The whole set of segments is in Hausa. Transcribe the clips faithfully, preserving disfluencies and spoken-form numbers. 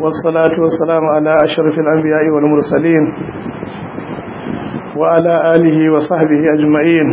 والصلاة والسلام على أشرف الأنبياء والمرسلين وعلى آله وصحبه أجمعين.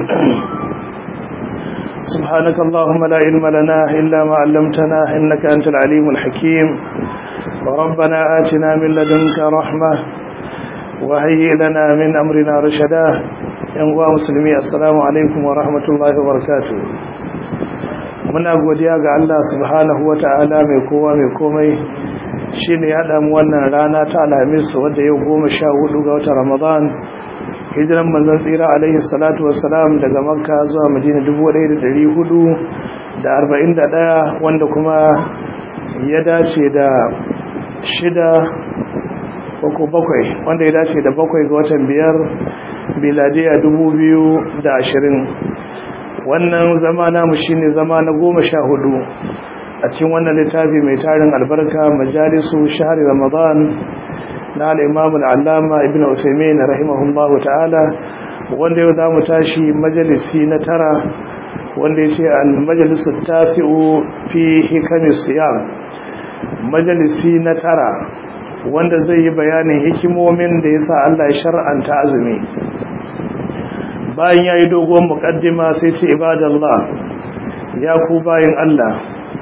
سبحانك اللهم لا علم لنا إلا ما علمتنا إنك أنت العليم الحكيم. وربنا آتنا من لدنك رحمة وهيئ لنا من أمرنا رشدا. يا مسلمين السلام عليكم ورحمة الله وبركاته. muna godiya ga Allah subhanahu wata'ala mai kowa mai komai shine ya damu wannan rana ta Alhamis wadda yau goma sha hudu ga watan Ramadan, hijiran manzon tsira alaihi salatu wassalam daga Makka zuwa Madina dubu ɗaya da ɗari hudu da arba'in da ɗaya, wanda kuma ya dace da shida ko bakwai wanda ya dace da bakwai ga watan biyar miladiya dubu biyu da ashirin. Wannan zama namu shine zama na goma sha hudu a cikin wannan littafi mai tarin albarka majalisu shahri Ramadan na al-Imam al-Allama Ibn Uthaymeen rahimahullahu ta'ala, wanda yau zamu tashi majalisi na tara, wanda yace al-majlisu tasi'u fi hikamis siyam. Majalisi na tara wanda zai yi bayanin hikimomin da yasa Allah ya shar'anta azumi. Bayan ya yi dogon muƙaddima sai ce ibadallah, ya ku bayin Allah,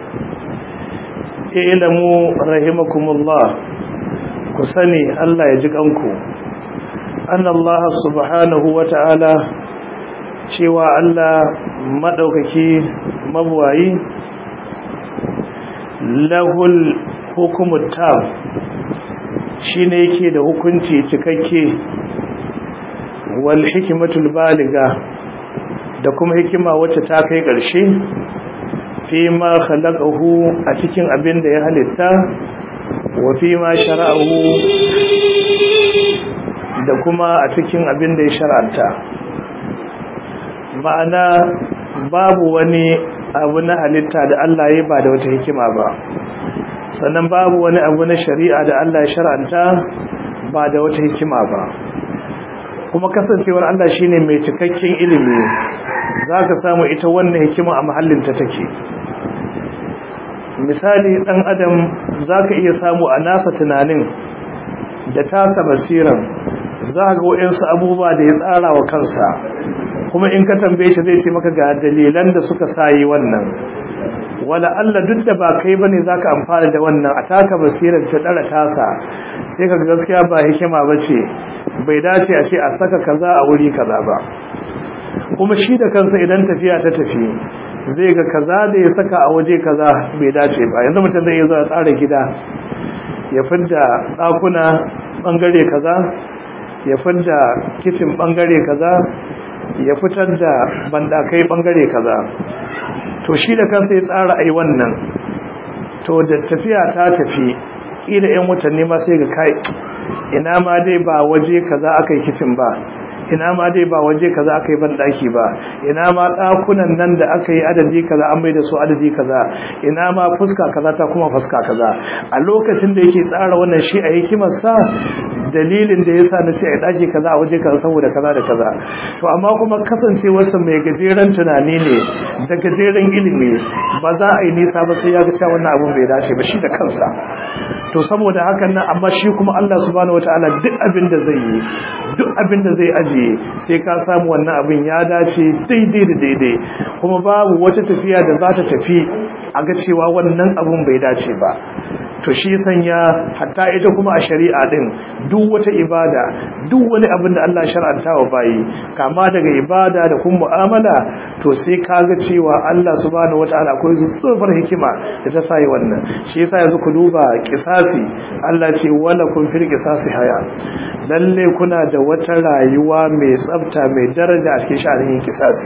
ilamu rahimakumullah, ku sani Allah ya ji kanku, annallaha subhanahu wa ta'ala, cewa Allah maɗaukaki mabuwayi, lahul hukumut tam, shi ne yake da hukunci cikakke, wal hikimatul baliga, da kuma hikima wacce ta kai ƙarshe, fi ma khalaqahu, a cikin abin da ya halitta, wa fi ma shara'ahu, da kuma a cikin abin da ya shar'anta. Ma'ana babu wani abu na halitta da Allah ya ba da wata hikima ba, sannan babu wani abu na shari'a da Allah ya shar'anta ba da wata hikima ba. Kuma kasancewar Allah shine mai cikakken ilimi, zaka samu ita wannan hikima a mahallinta take. Misali, dan adam zaka iya samu a nasa tunanin da tasa basiran, zaka ga wayansu abubuwa da ya tsara wa kansa, kuma in ka tambaye shi zai ce maka ga dalilan da suka sayi wannan. Wala Allah duk da ba kai bane zaka amfana da wannan, a taka basirar ta dara tasa, sai kaga gaskiya ba hikima bace, bai dace a ce a saka kaza a wuri kaza ba. Kuma shi da kansa idan tafiya ta tafi zai ga kaza da ya saka a waje kaza bai dace ba. Yanzu mutum zai zo ya tsara gida, ya fidda ɗakuna bangare kaza, ya fidda kitchen bangare kaza, ya fitar da bandakai bangare kaza, to shi da kansa ya tsara ai wannan. To da tafiya ta tafi ila yan watanni ma sai ga kai, ina ma dai ba waje kaza aka yi kitchen ba, ina ma dai ba waje kaza aka yi bandaki ba, ina ma dakunan nan da aka yi adadi kaza an mai da su adadi kaza, ina ma fuska kaza ta kuma fuska kaza. A lokacin da yake tsara wannan shi a hikimar sa, dalilin da yasa na ce a daki kaza a waje kaza saboda kaza da kaza. To amma kuma kasancewarsa mai gajeren tunani ne da gajeren ilimi, ba za a yi nisa ba sai ya ga cewa wannan abun bai dace ba shi da kansa. To saboda hakan nan, amma shi kuma Allah subhanahu wataala duk abin da zai yi, duk abin da zai ajiye, sai ka samu wannan abin ya dace daidai da daidai, kuma babu wata tafiya da za ta tafi a ga cewa wannan abun bai dace ba. To shi sanya hatta ita kuma a shari'a din, duk wata ibada, duk wani abin da Allah shar'anta wa bayi, kama daga ibada da kuma mu'amala, to sai kaga cewa Allah subhanahu wataala akwai zuzzurfar hikima da ta sai wannan. Shi yasa yanzu ku duba kisasi, Allah ce wala kun fil qisasi haya, lalle kuna da wata rayuwa mai tsafta mai daraja a cikin sha'anin kisasi.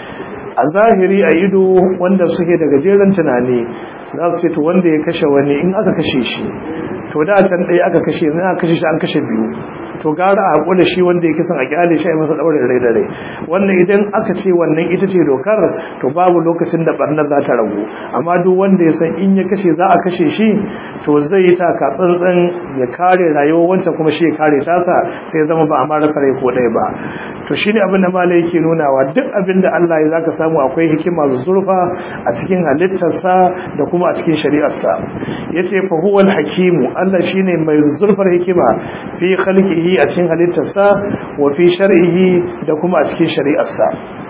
A zahiri a ido wanda suke da gajeren tunani za su ce to wanda ya kashe wani in aka kashe shi, to da can ɗaya aka kashe, in aka kashe shi an kashe biyu, to gara a hakura shi wanda yake son a kyale shi a masa daurin rai da rai. Wannan idan aka ce wannan ita ce dokar to babu lokacin da barnar za ta ragu, amma duk wanda ya san in ya kashe za a kashe shi to zai yi taka tsantsan ya kare rayuwar wancan kuma shi ya kare tasa, sai zama ba a ma rasa rai ko ɗaya ba. To shi ne abin da malai yake nunawa, duk abin da Allah ya zaka samu akwai hikima zurfa a cikin halittarsa da kuma a cikin shari'arsa. Yace fa huwal hakimu, Allah shine mai zurfar hikima fi khalqihi a cikin halittarsa wa fi shar'ihi da kuma a cikin shari'arsa.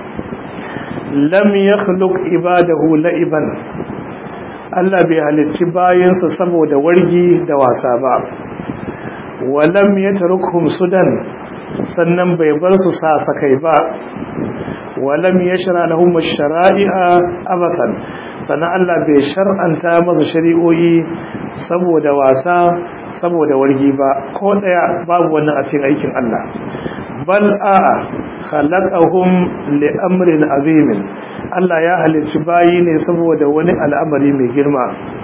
Lam yakhluq ibadahu la'iban, Allah bai halicci bayansa saboda wargi da wasa ba. Wa lam yatrukhum sudan, sannan bai bar su sasakai ba. Wa lam yashra lahum ash-shara'i'a abathan, sannan Allah bai shar'anta masa shari'o'i saboda wasa saboda wargi ba, ko daya babu wannan a cikin aikin Allah. Bal a'a khalaqahum li amrin azim, Allah ya halicci bayi ne saboda wani al'amari mai girma.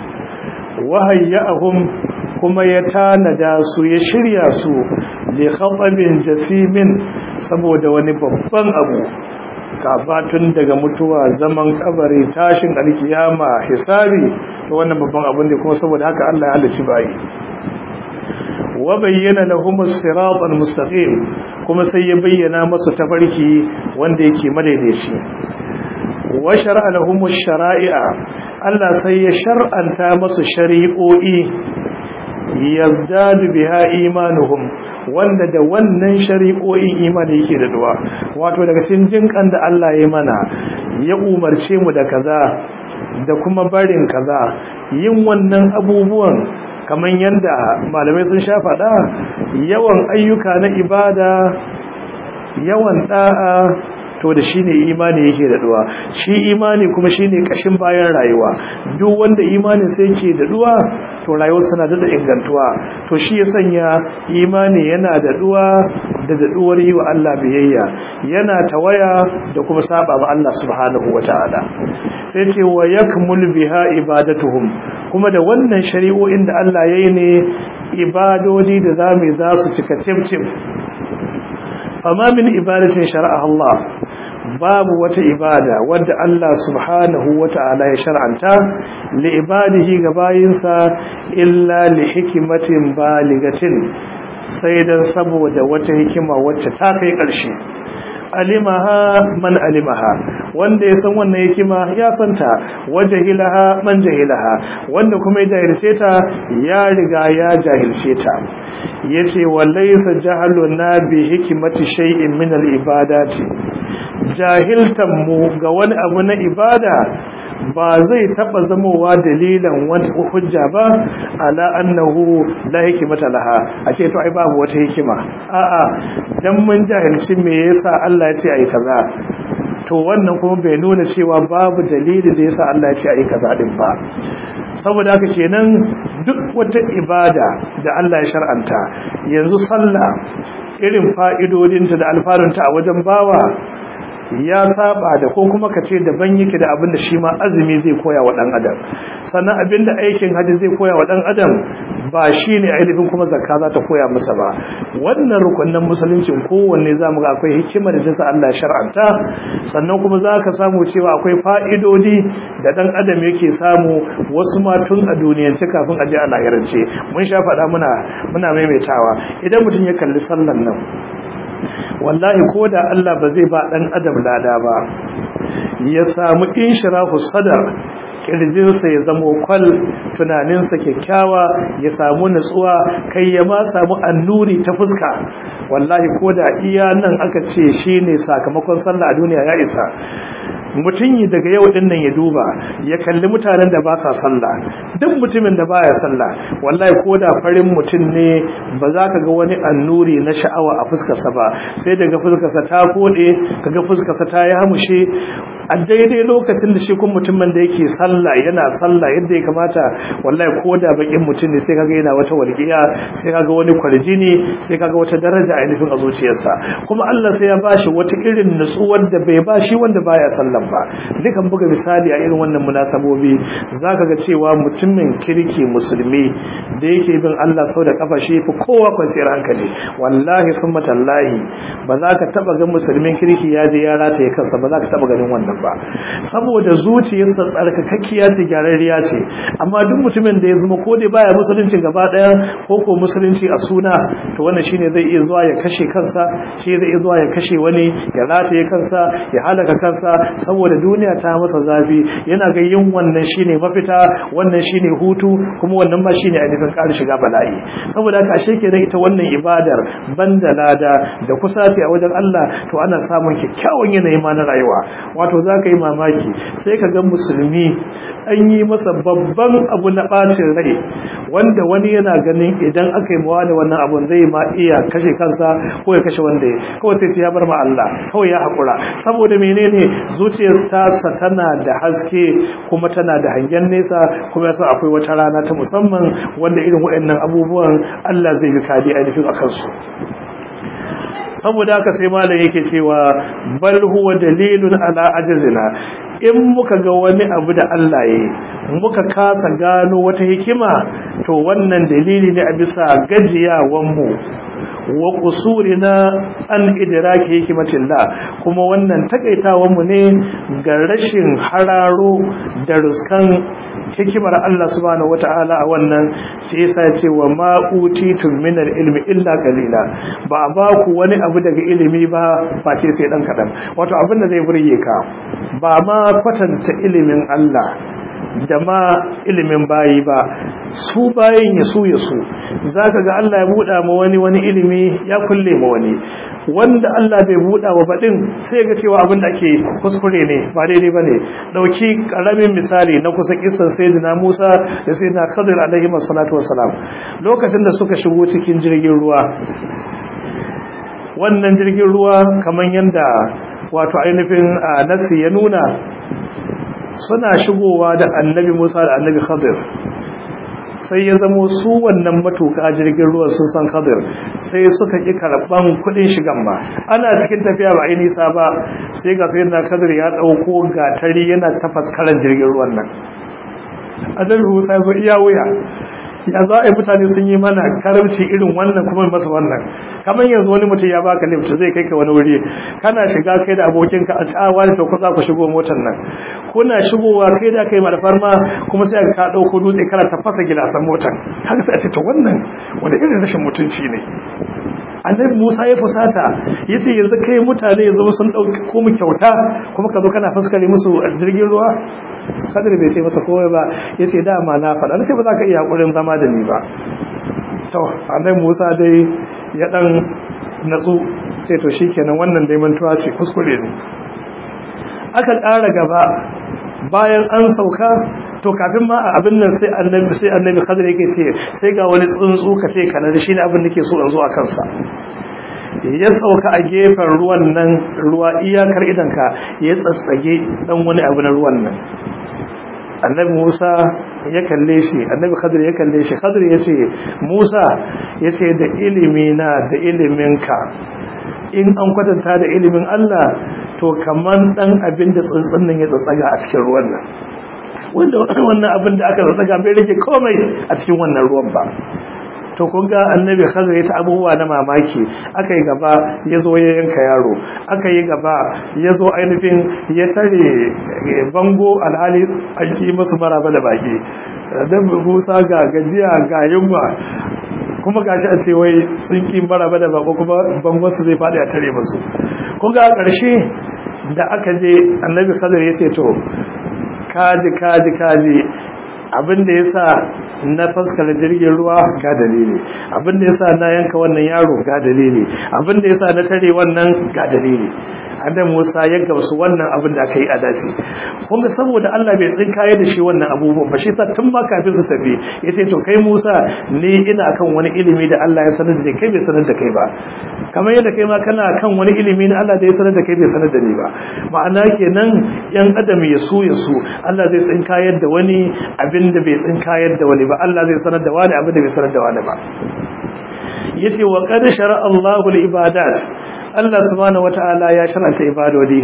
Wahayyahum, kuma ya tanada su ya shirya su li khatabin jasimin, saboda wani babban abu, kafatun daga mutuwa, zaman kabari, tashin alkiyama, hisabi. To wannan babban abun ne, kuma saboda haka Allah ya halicci bayi. Wa bayyana lahum as-sirat al-mustaqim, kuma sai ya bayyana masu tafarki wanda yake madaidaici. Wa shar'a lahum ash-shara'i'a, Allah sai ya shar'anta masu shari'o'i yazdadu biha imanuhum, wanda da wannan shari'o'in imani yake da duwa. Wato daga cikin jinkan da Allah ya mana, ya umarce mu da kaza da kuma barin kaza, yin wannan abubuwan kamar yadda malamai sun sha faɗa, yawan ayyuka na ibada, yawan da'a, to da shine imani yake da duwa. Shi imani kuma shine kashin bayan rayuwa. Duk wanda imani sai yake da duwa, to rayuwarsa na da ingantuwa. To shi ya sanya imani yana da duwa da daɗuwar yi wa Allah biyayya, yana tawaya da kuma saba ma Allah subhanahu wataala. Sai ce wa yakmul biha ibadatuhum, kuma da wannan shari'o'in da Allah yayi ne ibadodi da zamu za su cika cimcim. Fama min ibadatin shar'a Allah, babu wata ibada wadda Allah subhanahu wata'ala ya shar'anta li ibadihi ga bayinsa illa li hikmatin baligatin, sai dan saboda wata hikima wacce ta kai ƙarshe. Alimaha man alimaha, wanda ya san wannan hikima ya santa, wajahilaha man jahilaha, wanda kuma ya jahilce ta ya riga ya jahilce ta. Yace walaysa jahaluna bi hikmati shay'in min al-ibadati, jahiltan mu ga wani abu na ibada ba zai taba zamowa dalilan wani hujja ba ala annahu la hikmata laha, a ce to ai babu wata hikima. A'a, dan mun jahilci me yasa Allah ya ce ai kaza, to wannan kuma bai nuna cewa babu dalili da yasa Allah ya ce ai kaza din ba. Saboda haka kenan duk wata ibada da Allah ya shar'anta, yanzu sallah irin fa'idodinta da alfarunta a wajen bawa ya saba da, ko kuma ka ce daban yake da abin da shi ma azumi zai koya wa dan adam, sannan abin da aikin haji zai koya wa dan adam ba shi ne ainihin kuma zakka za ta koya masa ba. Wannan rukunin musuluncin kowanne za mu ga akwai hikima da ta sa Allah shar'anta, sannan kuma za ka samu cewa akwai fa'idodi da dan adam yake samu, wasu ma tun a duniyance kafin a je a lahirance. Mun sha faɗa muna muna maimaitawa, idan mutum ya kalli sallan nan, wallahi ko da Allah ba zai ba dan adam lada ba, ya samu inshirahu sadar, kirjinsa ya zama kwal, tunaninsa kyakkyawa, ya samu nutsuwa, kai ya ma samu annuri ta fuska, wallahi ko da iya nan aka ce shine sakamakon sallah a duniya ya isa. Mutum yi daga yau din nan ya duba, ya kalli mutanen da ba sa sallah, duk mutumin da baya sallah, wallahi ko da farin mutum ne ba za ka ga wani annuri na sha'awa a fuskarsa ba, sai daga fuskarsa ta kode, kaga fuskarsa ta yi hamushe, a daidai lokacin da shi kun mutumin da yake sallah yana sallah yadda ya kamata wallahi ko da bakin mutum ne sai kaga yana wata walƙiya sai kaga wani kwarjini sai kaga wata daraja a nufin a zuciyarsa kuma Allah sai ya bashi wata irin nutsuwar da bai bashi wanda baya sallan ba. Dukan buga misali a irin wannan munasabobi zaka ga cewa mutumin kirki musulmi da yake bin Allah sau da kafa shi fi kowa kwanciyar hankali wallahi summa tallahi ba za ka taba ga musulmin kirki ya je ya rataye kansa ba za ka taba ganin wannan ba saboda zuciyarsa tsarkakakkiya ce gyararriya ce. amma duk mutumin da ya zama ko dai baya musulunci gaba daya ko ko musulunci a suna to wannan shine zai iya zuwa ya kashe kansa shi zai iya zuwa ya kashe wani ya rataye kansa ya halaka kansa saboda duniya ta masa zafi yana ga yin wannan shine mafita wannan shine hutu kuma wannan ma shine ainihin ƙara shiga bala'i. saboda haka ashe kenan ita wannan ibadar banda lada da kusaci a wajen Allah to ana samun kyakkyawan yanayi ma na rayuwa. wato za ka yi mamaki sai ka ga musulmi an yi masa babban abu na ɓacin rai wanda wani yana ganin idan aka yi mawa da wannan abun zai ma iya kashe kansa ko ya kashe wanda ya kawai sai ya bar ma Allah kawai ya haƙura saboda menene zuciyar tasa tana da haske kuma tana da hangen nesa kuma yasa akwai wata rana ta musamman wanda irin waɗannan abubuwan Allah zai bi kadi ainihin a kansu. saboda haka sai malam yake cewa bal huwa dalilun ala ajzina in muka ga wani abu da Allah yayi muka kasa gano wata hikima to wannan dalili ne a bisa gajiyawan mu wa qusurina an idraki hikmatillah kuma wannan takaitawan mu ne ga rashin hararo da ruskan hikimar Allah subhanahu wata'ala a wannan sai yasa ce wa ma utitum min ilmi illa qalila ba ba ku wani abu daga ilimi ba face sai dan kadan wato abin da zai burge ka ba ma kwatanta ilimin Allah da ma ilimin bayi ba su bayin ya su ya su zaka ga Allah ya buɗa ma wani wani ilimi ya kulle ma wani wanda Allah bai buɗa wa baɗin sai ga cewa abin da ake kuskure ne ba daidai ba ne. ɗauki ƙaramin misali na kusa kisan sayyidina Musa da sayyidina Khadir alaihi wassalatu wassalam lokacin da suka shigo cikin jirgin ruwa wannan jirgin ruwa kamar yanda wato ainihin nasi ya nuna suna shigowa da annabi Musa da annabi Khadir sai ya zamo su wannan matuka jirgin ruwa sun san Khadir sai suka ki karban kudin shigan ba. ana cikin tafiya ba ai nisa ba sai ga sayyidina Khadir ya dauko gatari yana tafaskaran jirgin ruwan nan annabi Musa ya zo iya wuya ya za a yi mutane sun yi mana karamci irin wannan kuma masa wannan kamar yanzu wani mutum ya baka lift zai kai ka wani wuri kana shiga kai da abokinka a tsawa da ku za ku shigo motar nan kuna shigowa kai da kai malfarma kuma sai ka dauko dutse kana tafasa gilasan motar haka sai a ce to wannan wanda irin rashin mutunci ne. annabi Musa ya fusata yace yanzu kai mutane yanzu sun dauki ko mu kyauta kuma ka zo kana fuskare musu jirgin ruwa. Kadir bai sai masa komai ba yace dama na faɗa nace ba za ka iya hakurin zama da ni ba. to annabi Musa dai ya dan natsu sai to shikenan wannan dai mantuwa ce kuskure ne. aka ƙara gaba bayan an sauka to kafin ma abin nan sai annabi sai annabi Khadir yake ce sai ga wani tsuntsu ka ce kana da shi ne abin da ke so in zo a kansa ya sauka a gefen ruwan nan ruwa iyakar idanka ya tsatsage dan wani abu na ruwan nan. annabi Musa ya kalle shi annabi Khadir ya kalle shi Khadir ya ce Musa ya ce da ilimi na da iliminka in an kwatanta da ilimin Allah to kaman dan abin da tsuntsun nan ya tsatsaga a cikin ruwan nan wanda wannan abin da aka tsatsaga bai rage komai a cikin wannan ruwan ba. to kun ga annabi Khadir ya ta abubuwa na mamaki akai gaba yazo ya yanka yaro akai gaba yazo ainihin ya tare bango alhali an yi musu maraba da baki dan Musa ga gajiya ga yunwa kuma gashi a ce wai sun ki maraba da bako kuma bangon su zai fadi a tare musu. kun ga karshe da aka je annabi Khadir ya ce to kaji kaji kaji abin da yasa na faskar jirgin ruwa ga dalili, abin da yasa na yanka wannan yaro ga dalili, abin da yasa na tare wannan ga dalili. Annabi Musa ya gamsu wannan abin da aka yi a dace, kuma saboda Allah bai tsinkaye da shi wannan abubuwan ba, shi sa tun ma kafin su tafi yace to kai Musa ni ina kan wani ilimi da Allah ya sanar da kai bai sanar da kai ba, kamar yadda kai ma kana kan wani ilimi na Allah da ya sanar da kai bai sanar da ni ba. Ma'ana kenan yan adam ya su ya su Allah zai tsinkayar da wani abin da bai tsinkayar da wani ba, Allah zai sanar da wani abin da bai sanar da wani ba. Yace wa qad shara Allahu al-ibadat, Allah subhanahu wata'ala ya shar'anta ibadodi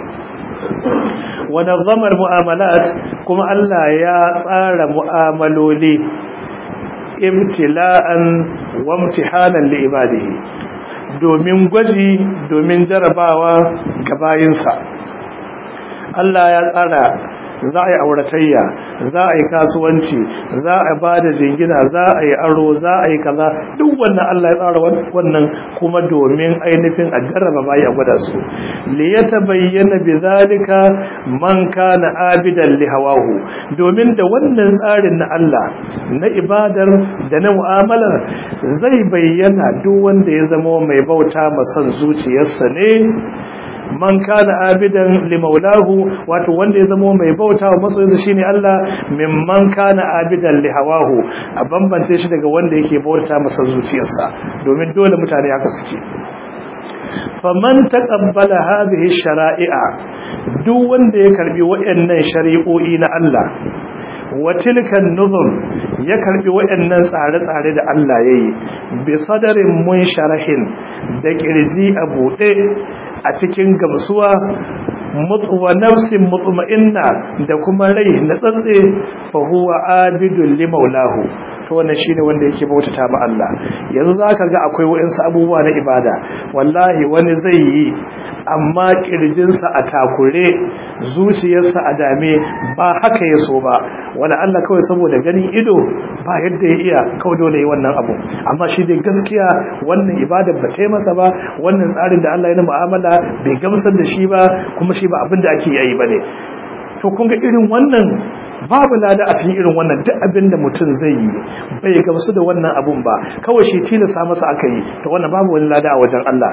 wa nazzama al-mu'amalat, kuma Allah ya tsara mu'amaloli ibtila'an wa imtihanan li ibadihi, domin gwaji, domin jarabawa ga bayinsa. Allah ya tsara za a yi auratayya, za a yi kasuwanci, za a ba da jingina, za a yi aro, za a yi kaza, duk wannan Allah ya tsara wannan kuma domin ainihin a jarraba bayi a gwada su. li yatabayyana bidhalika man kana abidan li hawahu, domin da wannan tsarin na Allah na ibadar da na mu'amalar zai bayyana duk wanda ya zama mai bauta masan zuciyarsa ne, man kana abidan li maulahu, wato wanda ya zama mai bauta wa masoyinsa shine Allah, mimman kana abidan li hawahu, a bambance shi daga wanda yake bauta masa zuciyarsa, domin dole mutane haka suke. faman taqabbala hadhihi shara'i'a, duk wanda ya karbi wayannan shari'o'i na Allah, wa tilkan nuzum, ya karbi wayannan tsare-tsare da Allah yayi, bi sadarin munsharahin, da kirji a bude a cikin gamsuwa, wa nafsin mutma'inna, da kuma rai na tsatse, fa huwa abidul li maulahu, to wannan shine wanda yake bautata ma Allah. Yanzu zaka ga akwai wayansu abubuwa na ibada wallahi wani zai yi amma kirjinsa a takure, zuciyarsa a dame, ba haka ya so ba, wala Allah kawai saboda ganin ido ba yadda ya iya, kawai dole yi wannan abu. Amma shi dai gaskiya wannan ibada ba ta yi masa ba, wannan tsarin da Allah ya na mu'amala bai gamsar da shi ba, kuma shi ba abin da ake yi ba ne. To kun ga irin wannan babu lada a cikin irin wannan. Duk abin da mutum zai yi bai gamsu da wannan abun ba, kawai shi tilasta masa aka yi, to wannan babu wani lada a wajen Allah.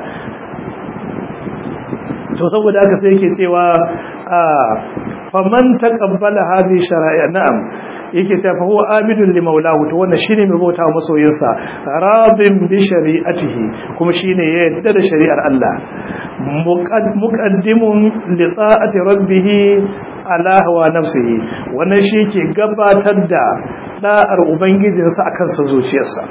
To saboda haka sai yake cewa a faman taqabbala hadhihi shara'i, na'am, yake cewa fa huwa abidun li maulahu, to wannan shine mai bautawa masoyinsa, radin bi shari'atihi, kuma shine ya yarda da shari'ar Allah, muqaddimun li ta'ati rabbih ala hawa nafsihi, wannan shi ke gabatar da da'ar ubangijinsa akan sa zuciyarsa.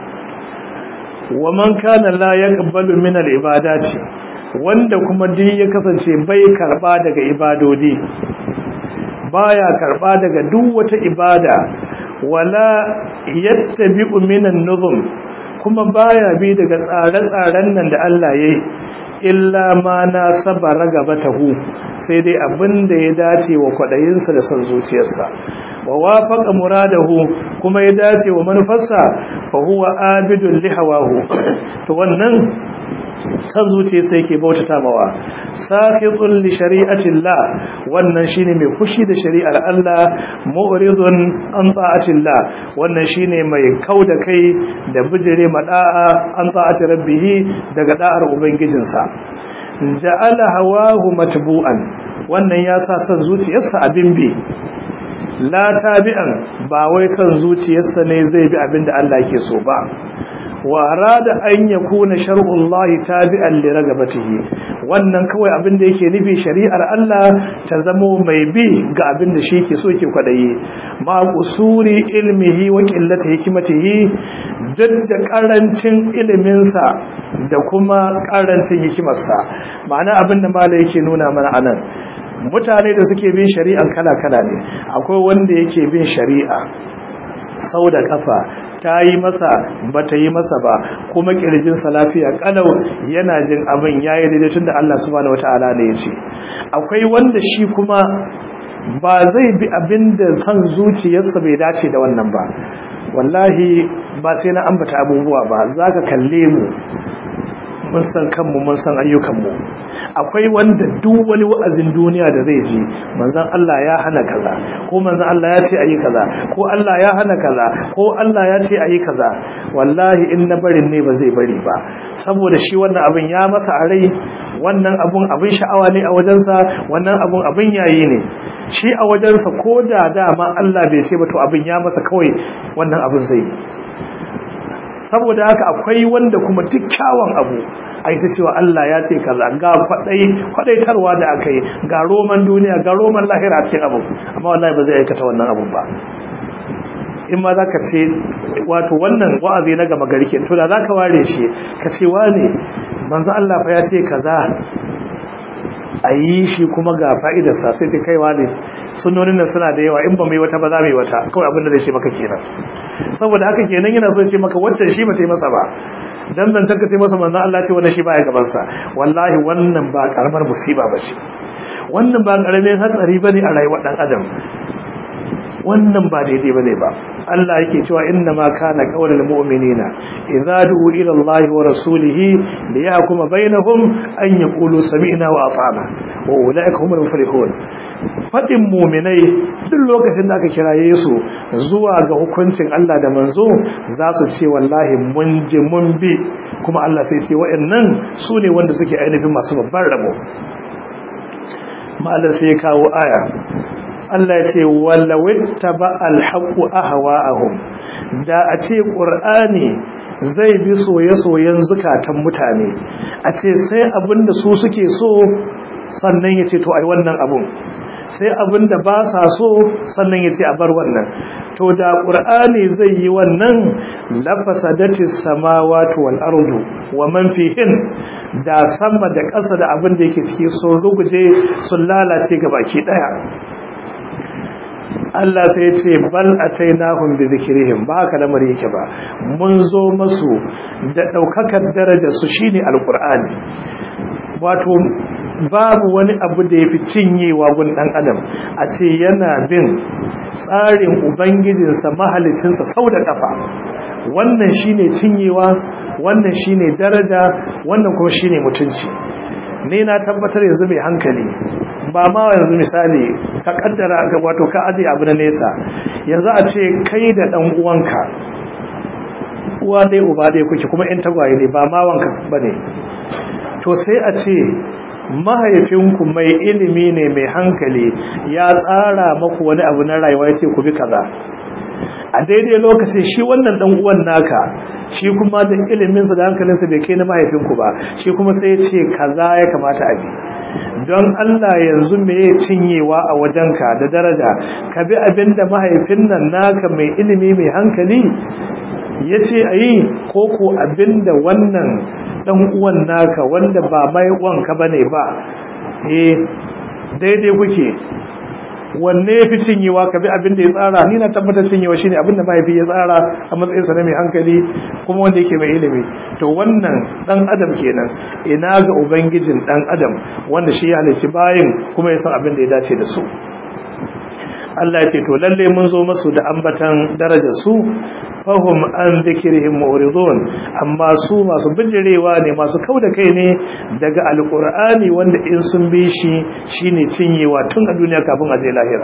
wa man kana la yaqbalu min al-ibadati, wanda kuma duk ya kasance bai karba daga ibadodi, baya karba daga duk wata ibada, wala yattabi'u minan nuzum, kuma baya bi daga tsare-tsaren nan da Allah yayi, illa ma na sabara gabatahu, sai dai abin da ya dace wa kwadayinsa da son zuciyarsa, wa wafaqa muradahu, kuma ya dace wa manufarsa, fa huwa abidul lihawahu, to wannan san zuciya sai ke bautata mawa, saqitun li shari'atillah, wannan shine mai fushi da shari'ar Allah, mu'ridun an ta'atillah, wannan shine mai kauda kai da bijire mada'a an ta'ati rabbih, daga da'ar ubangijinsa. Ja'ala hawahu matbu'an, wannan ya sa san zuciyarsa abin bi, la tabi'an, ba wai san zuciyarsa ne zai bi abinda Allah yake so ba. wa arada an yakuna shar'ullahi tabi'an li ragabatihi, wannan kawai abin da yake nufi shari'ar Allah ta zamo mai bi ga abin da shi yake so yake kwadayi, ma qusuri ilmihi wa qillati hikmatihi, duk da karancin ilimin sa da kuma karancin hikimarsa. Ma'ana abin da malai yake nuna mana anan, mutane da suke bin shari'an kala-kala ne. Akwai wanda yake bin shari'a sau da kafa, ta yi masa ba ta yi masa ba, kuma kirjinsa lafiya kalau, yana jin abin ya yi daidai tun da Allah subhanahu wata'ala ne ya ce. Akwai wanda shi kuma ba zai bi abin da san zuciyarsa bai dace da wannan ba. Wallahi ba sai na ambata abubuwa ba, za ka kalle mu mun san kanmu mun san ayyukanmu. Akwai wanda duk wani wa'azin duniya da zai ji manzon Allah ya hana kaza, ko manzon Allah ya ce ayi kaza, ko Allah ya hana kaza, ko Allah ya ce ayi kaza, wallahi in na barin ne ba zai bari ba, saboda shi wannan abin ya masa a rai, wannan abun abin sha'awa ne a wajensa, wannan abun abin yayi ne shi a wajensa, ko da dama Allah bai ce ba to abin ya masa kawai wannan abin zai. Saboda haka akwai wanda kuma duk kyawun abu ai ta cewa Allah ya ce kaza, ga kwadai kwadaitarwa da akai, ga roman duniya, ga roman lahira cikin abu, amma wallahi ba zai aikata wannan abun ba. In ma zaka ce wato wannan wa'azi na gama gari ke, to da zaka ware shi ka ce wane manzo Allah fa ya ce kaza ayi shi kuma ga fa'idar sa, sai ta kaiwa ne sunnonin nan suna da yawa, in ba mai wata ba za mu yi wata, kawai abin da zai ce maka kenan. Saboda haka kenan yana so ya ce maka wacce shi ba sai masa ba, dan dan tanka sai masa manzo Allah ce wannan shi baya gaban sa. Wallahi wannan ba karamar musiba bace, wannan ba karamin hatsari bane a rayuwar dan adam, wannan ba daidai bane ba. Allah yake cewa inna ma kana qaulul mu'minina idza du'u ila Allah wa rasulihi liyahkuma bainahum an yaqulu sami'na wa ata'na wa ulaika humul muflihun. Fadin mu'minai duk lokacin da aka kiraye su zuwa ga hukuncin Allah da manzo za su ce wallahi mun ji mun bi, kuma Allah sai ce wa'annan su ne wanda suke ainihin masu babban rabo. Ma'alar sai kawo aya Allah ya ce wallawitta ba alhaqu ahwa'ahum, da a ce qur'ani zai bi soye-soyen zukatan mutane, a ce sai abinda su suke so sannan ya ce to ai wannan abun, sai abinda ba sa so sannan ya ce a bar wannan. To da qur'ani zai yi wannan lafasadatis samawati wal ardu wa man fihin, da sama da ƙasa da abin da yake ciki sun ruguje sun lalace gabaki daya. Allah sai ya ce bal atainahum bi dhikrihim, ba haka lamari yake ba, mun zo masu da daukakar darajar su shine alqur'ani. Wato babu wani abu da yafi cinyewa gun dan adam a ce yana bin tsarin ubangijinsa mahalicinsa sau da kafa, wannan shine cinyewa, wannan shine daraja, wannan kuma shine mutunci. ne na tabbatar yanzu mai hankali ba ma yanzu misali ka kaddara ga wato ka aje abu na nesa, yanzu a ce kai da dan uwanka uwa dai uba dai kuke kuma in tagwaye ne ba ma wanka bane, to sai a ce mahaifinku mai ilimi ne mai hankali ya tsara maku wani abu na rayuwa yace ku bi kaza, a daidai lokacin shi wannan dan uwan naka shi kuma da ilimin sa da hankalinsa bai kai na mahaifinku ba, shi kuma sai ya ce kaza ya kamata a bi. Don Allah yanzu me ya cinyewa a wajenka da daraja ka bi abinda mahaifin nan naka mai ilimi mai hankali yace ayi, ko ko abinda wannan dan uwan naka wanda ba mai uwanka bane ba eh daidai kuke, wanne yafi cinyewa ka bi abin da ya tsara? Ni na tabbatar cinyewa shine abin da mahaifi ya tsara a matsayin sa na mai hankali kuma wanda yake mai ilimi. To wannan dan adam kenan, ina ga ubangijin dan adam wanda shi ya halici bayin kuma ya san abin da ya dace da su. Allah ya ce to lalle mun zo masu da ambatan darajar su, fahum an dhikrihim mu'ridun, amma su masu bijirewa ne, masu kauda kai ne daga alqur'ani wanda in sun bi shi shine cinyewa tun a duniya kafin a je lahira.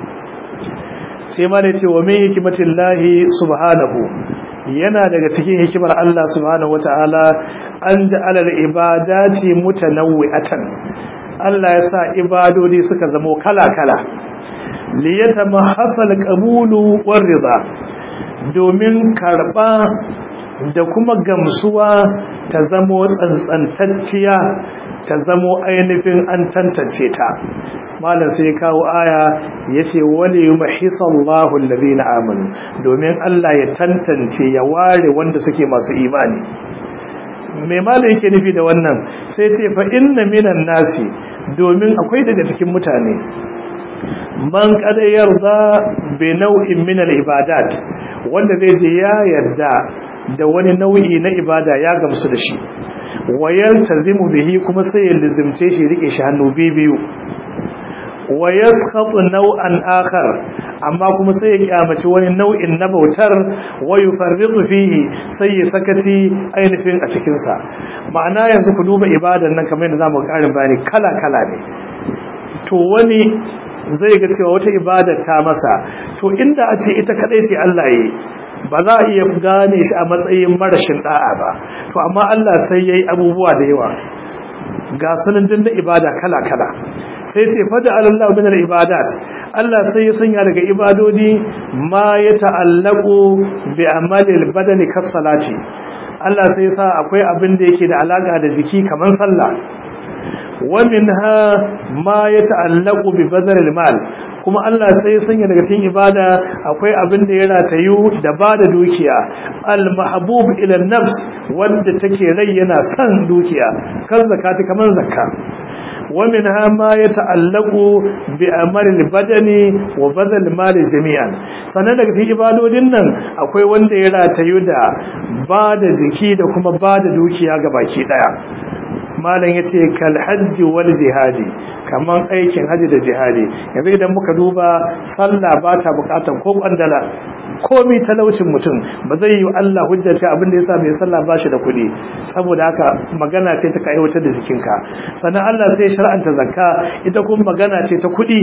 Sai ma ne ce wa min hikmatillahi subhanahu, yana daga cikin hikimar Allah subhanahu wataala an ja'ala al-ibadati mutanawwi'atan, Allah ya sa ibadodi suka zamo kala-kala liyatamahhasal qabulu war rida, domin karba da kuma gamsuwa ta zamo tsantsantacciya, ta zamo ainihin an tantance ta. Malam sai kawo aya yace wali yumhisallahu alladhina amanu, domin Allah ya tantance ya ware wanda suke masu imani. Me malam yake nufi da wannan? Sai ce fa inna minan nasi, domin akwai daga cikin mutane man kada yarda bi nau'in min al-ibadat, wanda zai je ya yarda da wani nau'i na ibada ya gamsu da shi, wayar tazimu bihi kuma sai ya lizimce shi rike shi hannu biyu, wayaskhatu naw'an akhar, amma kuma sai ya kyamaci wani nau'in na bautar wa yufarriqu fihi sai ya sakaci ainihin a cikin sa ma'ana yanzu ku duba ibadan nan kamar yadda zamu karin bayani kala kala ne to wani zai ga cewa wata ibada ta masa to inda a ce ita kadai ce Allah yi ba za a iya gane shi a matsayin marashin da'a ba to amma Allah sai yayi abubuwa da yawa ga sunan dinda ibada kala kala sai ce fada Allah min al-ibadat Allah sai ya sanya daga ibadodi ma ya ta'allaqu bi amalil badani kas salati Allah sai ya sa akwai abin da yake da alaka da jiki kaman sallah wa minha ma ya ta'allaqu bi badal mal kuma Allah sai ya sanya daga cikin ibada akwai abin da ya ratayu da bada dukiya al-mahbub ila an-nafs wanda take rai yana son dukiya kan zakati kaman zakka wa minha ma yata'allaqu bi amali al-badani wa badal mali jami'an sanan daga cikin ibadodin nan akwai wanda ya ratayu da bada jiki da kuma bada dukiya gabaki daya malam yace kal hajji wal jihadi kaman aikin haji da jihadi yanzu idan muka duba sallah ba ta bukatar ko kwandala komai talaucin mutum ba zai yi Allah hujjata abin da yasa mai sallah ba shi da kuɗi saboda haka magana ce ta aiwatar da jikinka sannan Allah sai shar'anta zakka ita kuma magana ce ta kuɗi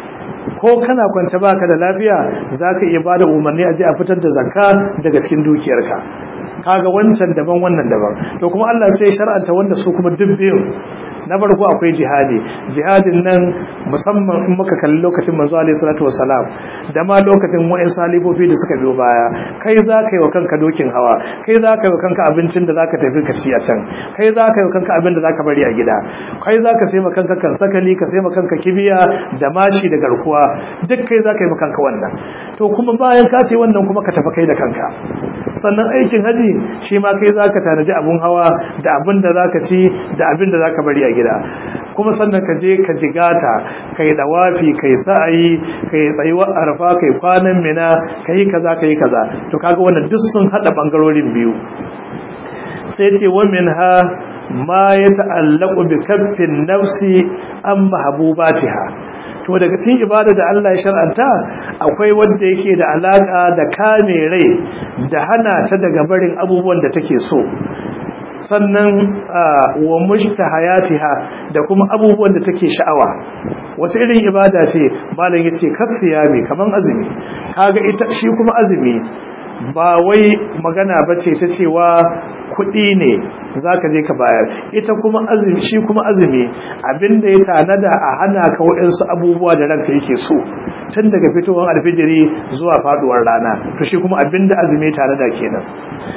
ko kana kwance baka da lafiya zaka iya bada umarni a je a fitar da zakka daga cikin dukiyarka kaga wancan daban wannan daban to kuma Allah sai shar'anta wanda su kuma dubbin na farko akwai jihadi jihadin nan musamman in muka kalli lokacin manzo alaihi salatu wassalam da ma lokacin wa'in salifofi da suka biyo baya kai za ka yi wa kanka dokin hawa kai za ka yi wa kanka abincin da za ka tafi ka ci a can kai za ka yi wa kanka abin da za ka bari a gida kai za ka sai ma kanka kansakali ka sai ma kanka kibiya da mashi da garkuwa duk kai za ka yi ma kanka wannan to kuma bayan ka sai wannan kuma ka tafi kai da kanka sannan aikin haji shi ma kai za ka tanaji abun hawa da abin da za ka ci da abin da za ka bari a gida kuma sannan ka je ka jigata kai dawafi kai sa'ayi kai tsayuwar arfa kai kwanan mina kai kaza kai kaza to kaga wannan duk sun hada bangarorin biyu sai ce wa minha ma yata'allaqu bi kaffin nafsi am mahbubatiha to daga cikin ibada da Allah ya shar'anta akwai wanda yake da alaka da kame rai da hana ta daga barin abubuwan da take so sannan wa mujtahayatiha da kuma abubuwan da take sha'awa wata irin ibada ce malam yace kasiyami kaman azumi kaga ita shi kuma azumi ba wai magana bace ta cewa kuɗi ne zaka je ka bayar ita kuma azumi shi kuma azumi abinda ya tanada a hana ka waɗansu abubuwa da ranka yake so tun daga fitowar alfijiri zuwa faduwar rana to shi kuma abinda azumi tanada kenan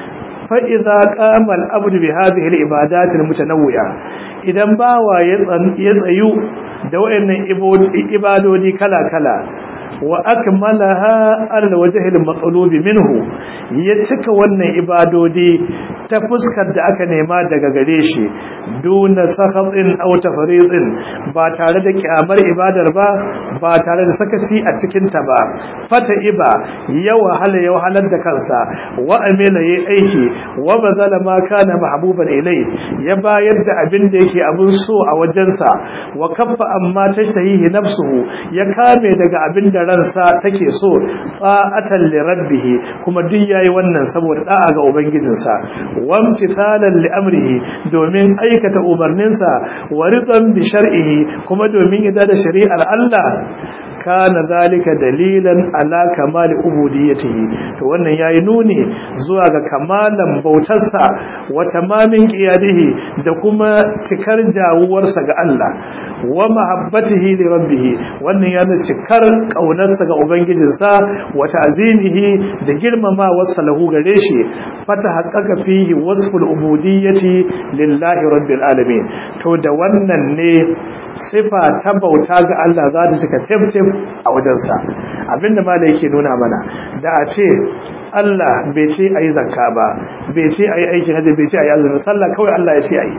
fa'iza ƙamal abu da bihazi hil ibadatin mutanawuya idan bawa ya tsayu da wayannan ibadodi kala-kala wa akmalaha ala wajhil matlubi minhu ya cika wannan ibadodi ta fuskar da aka nema daga gare shi duna sakhatin aw tafridin ba tare da kyamar ibadar ba ba tare da sakaci a cikin ta ba fata iba ya wahala ya wahalar da kansa wa amila yayi aiki wa bazala ma kana mahbuban ilai ya bayar da abin da yake abun so a wajensa wa kaffa amma tashtahihi nafsuhu ya kame daga abin da ransa take so ta'atan li rabbih kuma duk yayi wannan saboda da'a ga ubangijinsa wa imtithalan li amrihi domin aikata umarninsa wa ridan bi shar'ihi kuma domin yadda da shari'ar Allah kana zalika dalilan ala kamali ubudiyyatihi to wannan yayi nuni zuwa ga kamalan bautarsa wa tamamin qiyadihi da kuma cikar jawuwarsa ga Allah wa mahabbatihi li rabbih wannan yana cikar kaunarsa ga ubangijinsa wa ta'zimihi da girmamawarsa lahu gare shi fata haqqaqa fihi wasful ubudiyyati lillahi rabbil alamin to da wannan ne sifa ta bauta ga Allah za ta cika tabtab a wajensa abinda malai yake nuna mana da a ce Allah bai ce ayi zakka ba bai ce ayi aikin hajji bai ce ayi azumi sallah kawai Allah ya ce ayi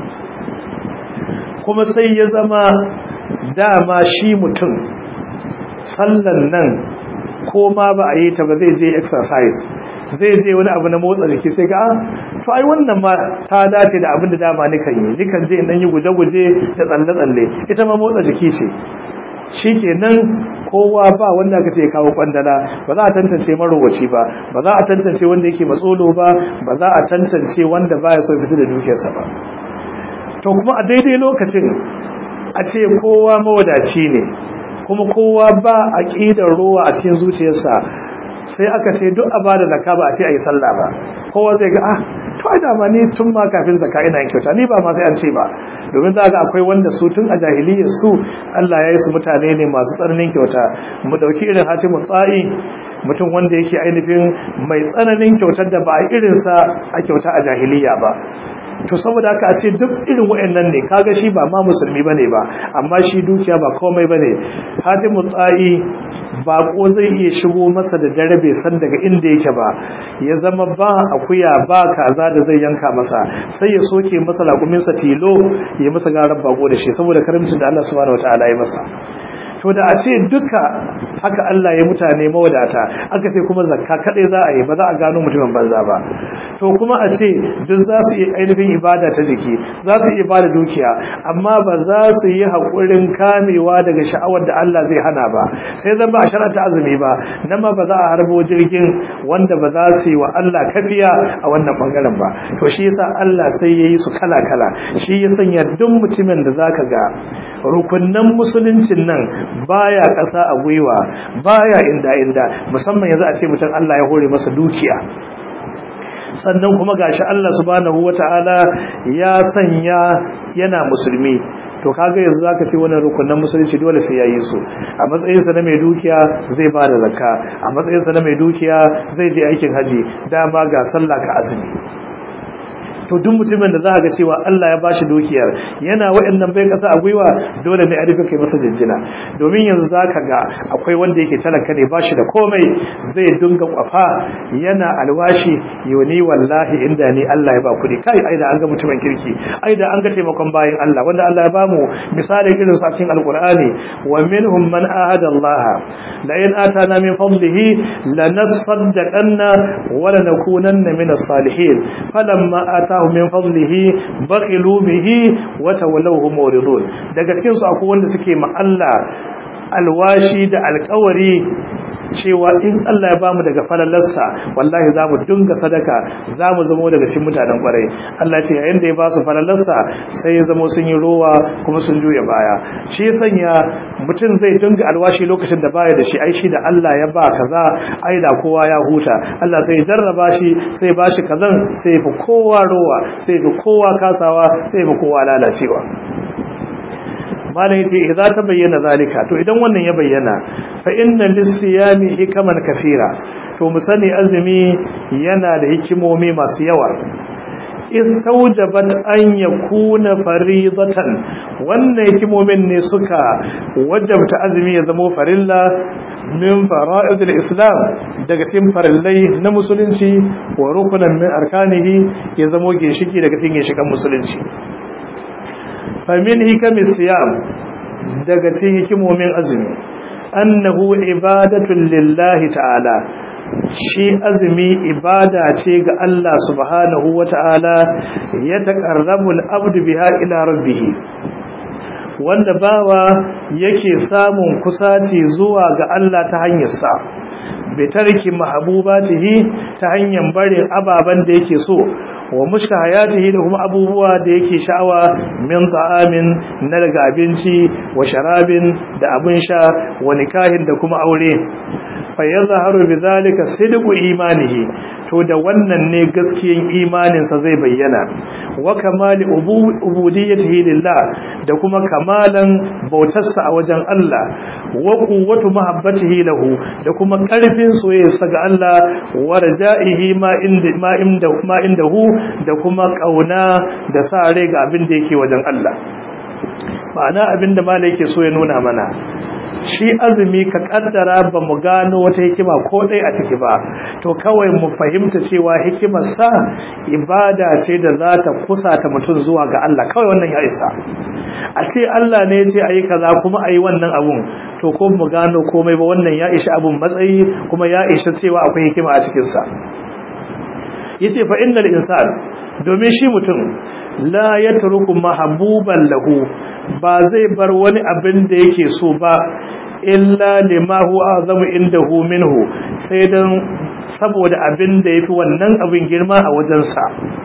kuma sai ya zama dama shi mutum sallan nan ko ma ba a yi ta ba zai je exercise zai je wani abu na motsa jiki sai ga to ai wannan ma ta dace da abin da dama nikan yi nikan je dan yi guje-guje da tsalle-tsalle ita ma motsa jiki ce shikenan kowa ba wanda aka ce kawo kwandala, ba za a tantance marowaci ba, ba za a tantance wanda yake matsolo ba, ba za a tantance wanda baya so fita da dukiyarsa ba. To kuma a daidai lokacin a ce kowa mawadaci ne kuma kowa ba aqidar ruwa a cikin zuciyarsa, sai aka ce duk a bada zakka ba a ce ayi sallah ba, kowa zai ga ah to ai da ma ni tun ma kafin zakka ina yin kyauta, ni ba ma sai an ce ba. Domin za ga akwai wanda su tun a jahiliyyar su Allah ya yi su mutane ne masu tsananin kyauta. Mu dauki irin Hatimu Tsa'i, mutum wanda yake ainihin mai tsananin kyautar da ba a irinsa a kyauta a jahiliyya ba. To saboda haka a ce duk irin wayannan ne, kaga shi ba ma musulmi bane ba, amma shi dukiya ba komai bane. Hatimu Tsa'i bako zai iya shigo masa da dare bai san daga inda yake ba, ya zama ba akuya ba kaza da zai yanka masa, sai ya soke masa laƙuminsa tilo ya masa garar bako da shi saboda karamcin da Allah subhanahu wataala ya masa. To da a ce duka haka Allah ya mutane mawadata, aka ce kuma zakka kadai za a yi, ba za a gano mutumin banza ba. To kuma a ce duk za su yi ainihin ibada ta jiki, za su yi ibada dukiya, amma ba za su yi haƙurin kamewa daga sha'awar da Allah zai hana ba, sai zan ba a shar'anta azumi ba, nan ma ba za a harbo jirgin wanda ba za su yi wa Allah kafiya a wannan bangaren ba. To shi yasa Allah sai ya yi su kala kala, shi ya sanya duk mutumin da zaka ga rukunnan musuluncin nan baya ƙasa a gwiwa, baya inda inda, musamman yanzu a ce mutum Allah ya hore masa dukiya, sannan kuma gashi Allah subhanahu wata'ala ya sanya yana musulmi. To kaga yanzu zaka ce wannan rukunin musulunci dole sai yayi su. A matsayin sa na mai dukiya zai bada zakka, a matsayin sa na mai dukiya zai je aikin haji, dama ga sallah ka azumi. To duk mutumin da za ga cewa Allah ya bashi dukiyar yana wayannan bai kasa a gwiwa, dole ne a rufe kai masa jinjina. Domin yanzu zaka ga akwai wanda yake talaka ne bashi da komai, zai dinga kwafa yana alwashi, yoni wallahi inda ni Allah ya ba kudi, kai ai da an ga mutumin kirki, ai da an ga taimakon bayin Allah wanda Allah ya bamu misali irin sa cikin alqur'ani, wa minhum man ahada Allah la in atana min fadlihi lanasaddaqanna wa lanakunanna min as-salihin falamma ata min fadlihi baqilu bihi wa tawallahu muridun. Daga cikin su akwai wanda suke ma Allah alwashi da alƙawari cewa in Allah ya bamu daga falalarsa wallahi zamu dinga sadaka, zamu zama daga cikin mutanen kwarai. Allah ce yayin da ya ba su falalarsa sai ya zama sun yi rowa kuma sun juya baya. Shi ya sanya mutum zai dinga alwashi lokacin da baya da shi, ai shi da Allah ya ba kaza, ai da kowa ya huta. Allah sai ya jarraba shi, sai ba shi kazan, sai ya fi kowa rowa, sai ya fi kowa kasawa, sai ya fi kowa lalacewa. Malam yace idza ta bayyana zalika, to idan wannan ya bayyana, fa inna lis-siyami hikaman kathira, to mu sani azumi yana da hikimomi masu yawa. Istawjabat an yakuna faridatan, wannan hikimomin ne suka wajabta azumi ya zama farilla min fara'idul islam, daga cikin farillai na musulunci, wa rukunan min arkanihi, ya zama ginshiki daga cikin ginshikan musulunci. famin hikamis siyam, daga cikin hikimomin azumi, annahu ibadatun lillahi ta'ala, shi azumi ibada ce ga Allah subhanahu wata'ala, ya taqarrabu al-abdu biha ila rabbih, wanda bawa yake samun kusaci zuwa ga Allah ta hanyar sa, bi tarki mahbubatihi, ta hanyar barin ababan da yake so, wa mushkahayatihi, da kuma abubuwa da yake sha'awa, min ta'amin, na daga abinci, wa sharabin, da abin sha, wa nikahin, da kuma aure. fa yazharu bidhalika sidqu imanihi, to da wannan ne gaskiyan imaninsa zai bayyana, wa kamali ubudiyyatihi lillah, da kuma kamalan bautarsa a wajen Allah, wa quwwatu mahabbatihi lahu, da kuma karfin soyayyarsa ga Allah, wa raja'ihi ma inda ma inda ma indahu, da kuma kauna da sa rai ga abin da yake wajen Allah. Ma'ana abin da malai yake so ya nuna mana, shi azumi ka kaddara ba mu gano wata hikima ko dai a ciki ba, to kawai mu fahimta cewa hikimar sa ibada ce da za ta kusata mutum zuwa ga Allah, kawai wannan ya isa. A ce Allah ne ya ce ayi kaza kuma ayi wannan abun, to ko mu gano komai ba, wannan ya ishi abun matsayi, kuma ya ishi cewa akwai hikima a cikin sa. Yace fa innal insan, domin shi mutum la yatruku mahbuban lahu ba zai bar wani abin da yake so ba illa lima huwa azamu indahu minhu sai dan saboda abin da yafi wannan abin girma a wajensa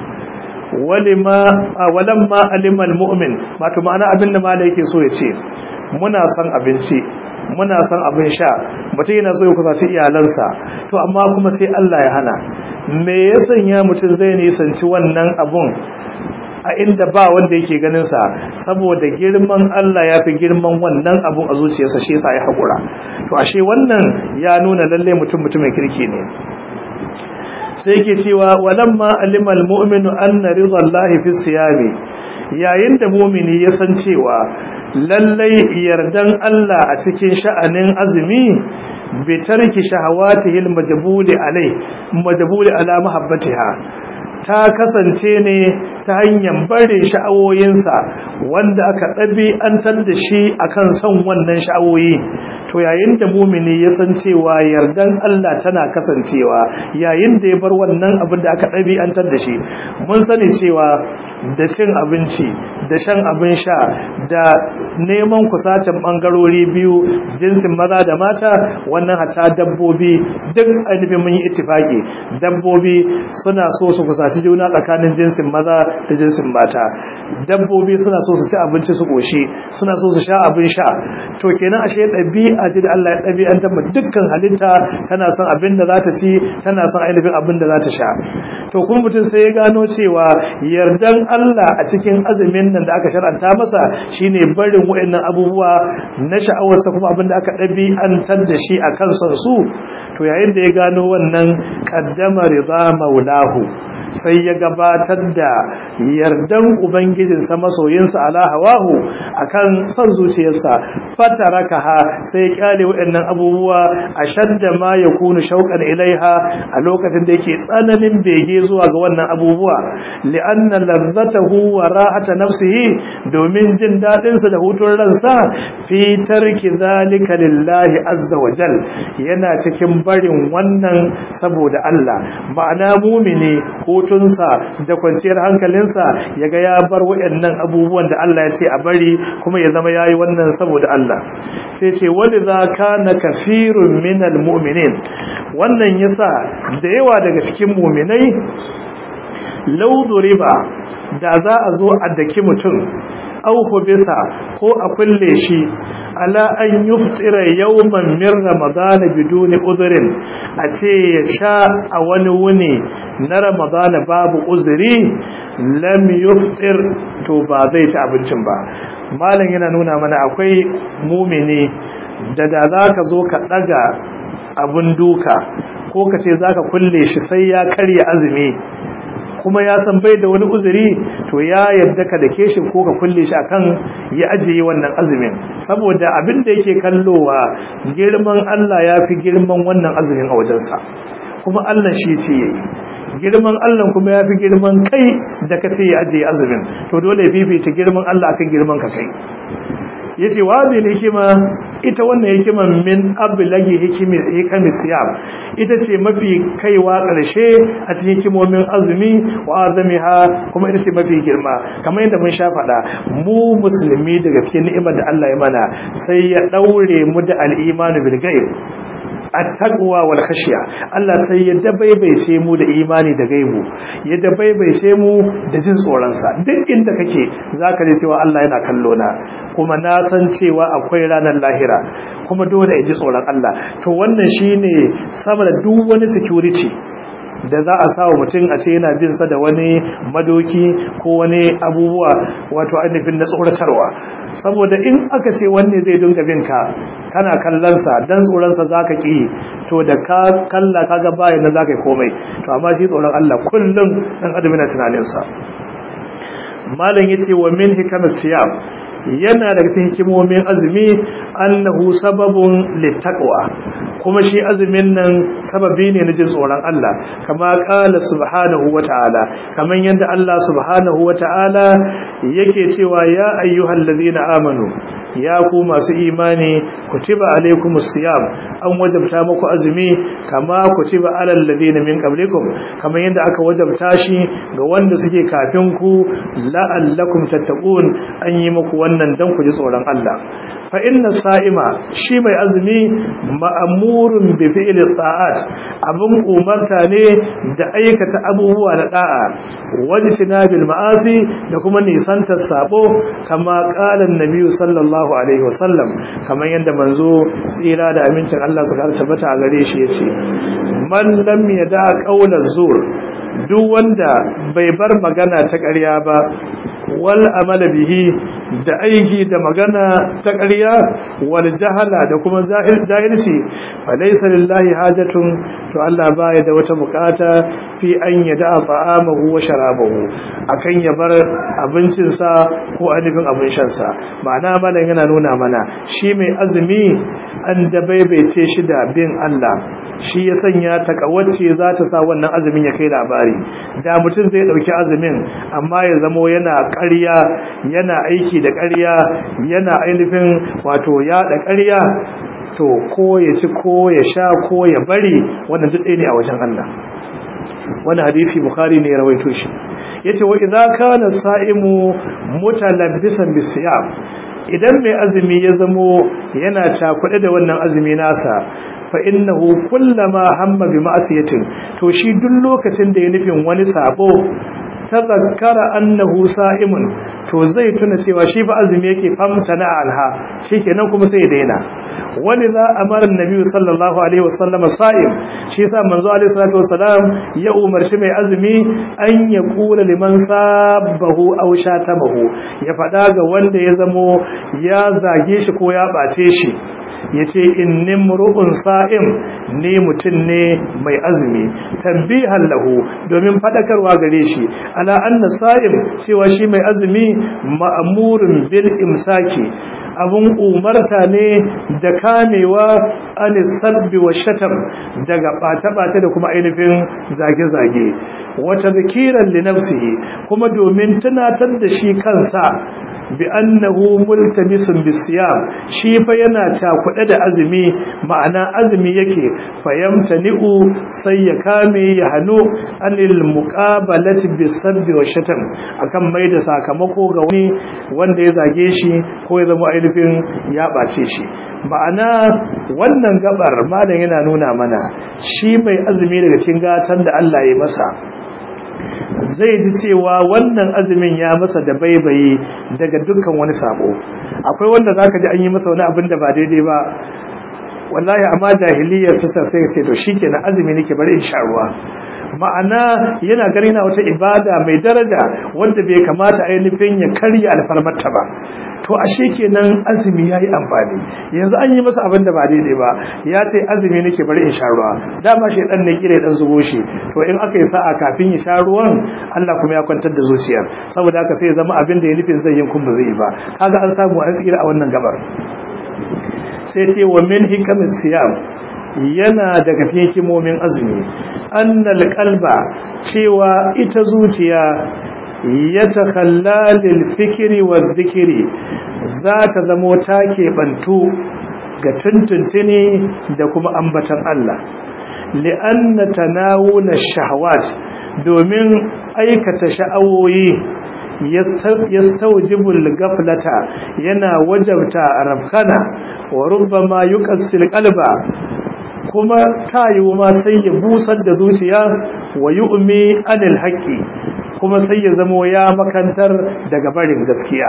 walima walamma alimal mu'min wato ma'ana abin da malai yake so ya ce muna son abinci muna son abin sha mutum yana so ya kusaci iyalansa to amma kuma sai Allah ya hana me ya sanya mutum zai nisanci wannan abun a inda ba wanda yake ganin sa saboda girman Allah ya fi girman wannan abun a zuciyarsa shi yasa ya hakura to ashe wannan ya nuna lalle mutum mutumin kirki ne sai yake cewa walamma alimal mu'minu anna ridallahi fi siyami yayin da mu'mini ya san cewa lallai yardan Allah a cikin sha'anin azumi bi tarki shahawatihi almajbuli alai majbuli ala mahabbatiha ta kasance ne ta hanyar barin sha'awoyinsa wanda aka ɗabi'antar da shi akan son wannan sha'awoyi to yayin da mumini ya san cewa yardan Allah tana kasancewa yayin da ya bar wannan abin da aka ɗabi'antar da shi mun sani cewa da cin abinci da shan abin sha da neman kusacin ɓangarori biyu jinsin maza da mata wannan hata dabbobi duk ainihin mun yi ittifaki dabbobi suna so su kusaci juna tsakanin jinsin maza da jinsin mata dabbobi suna so su ci abinci su koshi suna so su sha abin sha to kenan ashe ɗabi'a ce da Allah ya ɗabi'antar mu dukkan halitta tana son abin da za ta ci tana son ainihin abin da za ta sha to kuma mutum sai ya gano cewa yardan Allah a cikin azumin nan da aka shar'anta masa shine barin waɗannan abubuwa na sha'awarsa kuma abin da aka ɗabi'antar da shi a kan son su to yayin da ya gano wannan qaddama rida maulahu sai ya gabatar da yardan ubangijinsa masoyinsa ala hawahu akan son zuciyarsa fatarakaha sai ya kyale waɗannan abubuwa ashadda ma yakunu shauqan ilaiha a lokacin da yake tsananin bege zuwa ga wannan abubuwa li'anna ladzatahu wa rahata nafsihi domin jin dadin sa da hutun ransa fi tarki zalika lillahi azza wa jal yana cikin barin wannan saboda Allah ma'ana mumini hutunsa da kwanciyar hankalinsa yaga ya bar waɗannan abubuwan da Allah ya ce a bari kuma ya zama yayi wannan saboda Allah sai ce waliza kana kafirun minal mu'minin wannan yasa da yawa daga cikin mu'minai law duriba da za a zo a daki mutum au bisa ko a kulle shi ala an yuftira yawman min ramadan biduni udhrin a ce ya sha a wani wuni na ramadan babu uzuri lam yuftir to ba zai ci abincin ba malam yana nuna mana akwai mumini da da zaka zo ka daga abun duka ko ka ce zaka kulle shi sai ya karya azumi kuma ya san bai da wani uzuri to ya yadda ka dake shi ko ka kulle shi akan ya ajiye wannan azumin saboda abin da yake kallowa girman Allah ya fi girman wannan azumin a wajensa kuma Allah shi ce yayi girman Allah kuma ya fi girman kai da ka ce ya ajiye azumin to dole ya fifita girman Allah akan girman ka kai yace wa bil hikima ita wannan hikiman min ablagi hikimi hikami siyam ita ce mafi kaiwa ƙarshe a cikin hikimomin azumi wa azamiha kuma ita ce mafi girma kamar yadda mun sha faɗa mu musulmi daga cikin ni'imar da Allah ya mana sai ya daure mu da al-imanu bil ghaib at-taqwa wal khashya Allah sai ya dabaibaice mu da imani da gaibu ya dabaibaice mu da jin tsoron sa duk inda kake zaka ji cewa Allah yana kallo na kuma na san cewa akwai ranar lahira kuma dole in ji tsoron Allah to wannan shine sama da duk wani security da za a sa wa mutum a ce yana bin sa da wani madoki ko wani abubuwa wato ainihin na tsoratarwa saboda in aka ce wanne zai dinga bin ka kana kallon sa dan tsoron sa zaka ki to da ka kalla kaga bayan da zaka yi komai to amma shi tsoron Allah kullum dan adam yana tunanin sa malam yace wa min hikamis siyam yana daga cikin hikimomin azumi annahu sababun littaqwa kuma shi azumin nan sababi ne na jin tsoron Allah kama qala subhanahu wata'ala kaman yanda Allah subhanahu wata'ala yake cewa ya ayyuhallazina amanu ya ku masu imani kutiba alaikumus siyam an wajabta muku azumi kama kutiba alal ladina min qablikum kamar yadda aka wajabta shi ga wanda suke kafin ku la'allakum tattaqun an yi muku wannan dan ku ji tsoron Allah fa inna sa'ima shi mai azumi ma'murun bi fi'li ta'at abun umarta ne da aikata abubuwa na da'a wajtina bil ma'asi da kuma nisantar sabo kama qala an-nabi sallallahu alaihi wasallam kamar yadda manzo tsira da amincin Allah su tabbata a gare shi yace man lam yada qawla zur duk wanda bai bar magana ta ƙarya ba wal amala bihi da aiki da magana ta ƙarya wal jahala da kuma jahilci fa laysa lillahi hajatun to Allah baya da wata bukata fi an yada ta'amahu wa sharabahu akan ya bar abincin sa ko anibin abin shan sa ma'ana malan yana nuna mana shi mai azumi an da baibaice shi da bin Allah shi ya sanya takawacce za ta sa wannan azumin ya kai labari da mutum zai dauki azumin amma ya zamo yana ƙarya yana aiki da ƙarya yana ainihin wato yaɗa ƙarya to ko ya ci ko ya sha ko ya bari wannan duk ɗaya ne a wajen Allah wannan hadisi bukhari ne ya rawaito shi yace wa idza kana sa'imu mutalabbisan bisiyam idan mai azumi ya zamo yana cakuɗe da wannan azumi nasa fa innahu kullama hamma bi ma'siyatin to shi duk lokacin da ya nufin wani sabo tazakkara annahu sa'imun to zai tuna cewa shi fa azumi yake famtana alha shikenan kuma sai ya daina wani za amara annabi sallallahu alaihi wasallam sa'im shi yasa manzo alaihi salatu wasalam ya umarci mai azumi an ya kula liman sabahu aw shatamahu ya fada ga wanda ya zamo ya zage shi ko ya bace shi yace inni mur'un sa'im ni mutun ne mai azumi tanbihan lahu domin fadakarwa gare shi ala anna sa'im cewa shi mai azumi ma'murun bil imsaki abun umarta ne da kamewa an sabbi wa shatam daga bata-bata da kuma ainihin zage-zage wata zikiran li nafsihi kuma domin tunatar da shi kansa bi annahu multabisun bisiyam shi fa yana takuɗe da azumi ma'ana azumi yake fayamtani'u sai ya kame ya hanu anil muqabalati bisabbi wa shatam akan mai da sakamako ga wani wanda ya zage shi ko ya zama ainihin ya bace shi ma'ana wannan gabar malam yana nuna mana shi mai azumi daga cikin gatan da Allah ya masa zai ji cewa wannan azumin ya masa da baibayi daga dukkan wani sabo akwai wanda zaka ji an yi masa wani abin da ba daidai ba wallahi amma jahiliyar ta sai sai to shikenan azumi nake bari in sha ruwa ma'ana yana gani na wata ibada mai daraja wanda bai kamata ainihin ya karya alfarmarta ba to ashe kenan azumi yayi amfani yanzu an yi masa abin da ba daidai ba ya ce azumi nake bari in sha ruwa dama shedan ne kire dan zubo shi to in aka yi sa'a kafin ya sha ruwan Allah kuma ya kwantar da zuciyar saboda haka sai ya zama abin da ya nufin zai yin kun ba zai ba kaga an samu an tsira a wannan gabar sai ce wa min hikamis siyam yana daga cikin hikimomin azumi annal qalba cewa ita zuciya ya takhalla lil fikri wal dhikri za ta zamo take bantu ga tuntuntuni da kuma ambatan Allah li'anna tanawuna shahawat domin aikata sha'awoyi yastawjibu al-ghaflata yana wajabta rafkana wa rubbama yuqassil qalba kuma tayu ma sai ya busar da zuciya wa yu'mi anil haqqi kuma sai ya zamo ya makantar daga barin gaskiya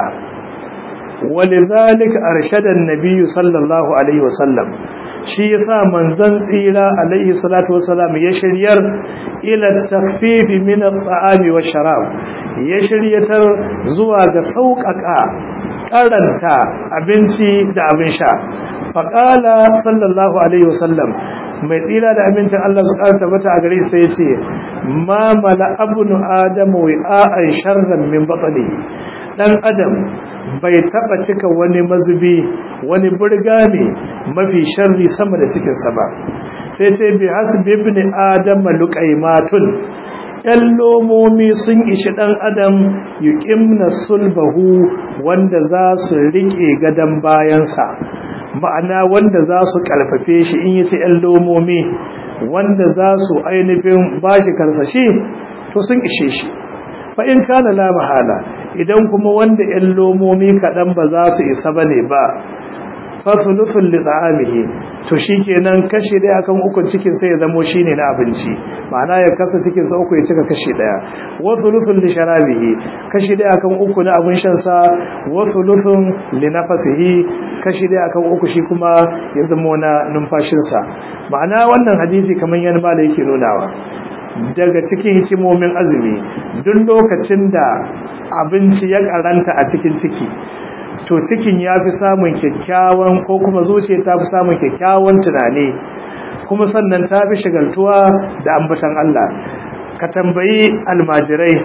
walidhalika arshada an-nabiy sallallahu alaihi wasallam shi yasa manzon tsira alaihi salatu wasallam ya shiryar ila takhfif min at-ta'ami wash-sharab ya shiryatar zuwa ga sauƙaƙa karanta abinci da abin sha faqala sallallahu alaihi wasallam mai tsira da amincin Allah su ƙara tabbata a gare sai ya ce ma mala abnu adamu wi'a'an sharran min batnihi dan adam bai taba cika wani mazubi wani burgami mafi sharri sama da cikinsa ba sai sai bi hasbi ibn adam luqaymatun ɗan lomomi sun ishi ɗan adam yuqimna sulbahu wanda za su rike gadan bayansa ma'ana wanda za su karfafe shi in yace ɗan lomomi wanda za su ainihin bashi karsashi to sun ishe shi fa in kana la mahala idan kuma wanda ɗan lomomi kaɗan ba za su isa bane ba fasulufin lit'amihi to shikenan kashi daya akan ukun cikin sai ya zamo shine na abinci ma'ana ya kasa cikin sa uku ya cika kashi daya wasulufin li sharabihi kashi daya akan uku na abin shan sa wasulufin li nafasihi kashi daya akan uku shi kuma ya zamo na numfashin sa ma'ana wannan hadisi kaman yana mala yake nunawa daga cikin hikimomin azumi duk lokacin da abinci ya karanta a cikin ciki to cikin ya fi samun kyakkyawan ko kuma zuciya ta fi samun kyakkyawan tunani kuma sannan ta fi shagaltuwa da ambatan Allah ka tambayi almajirai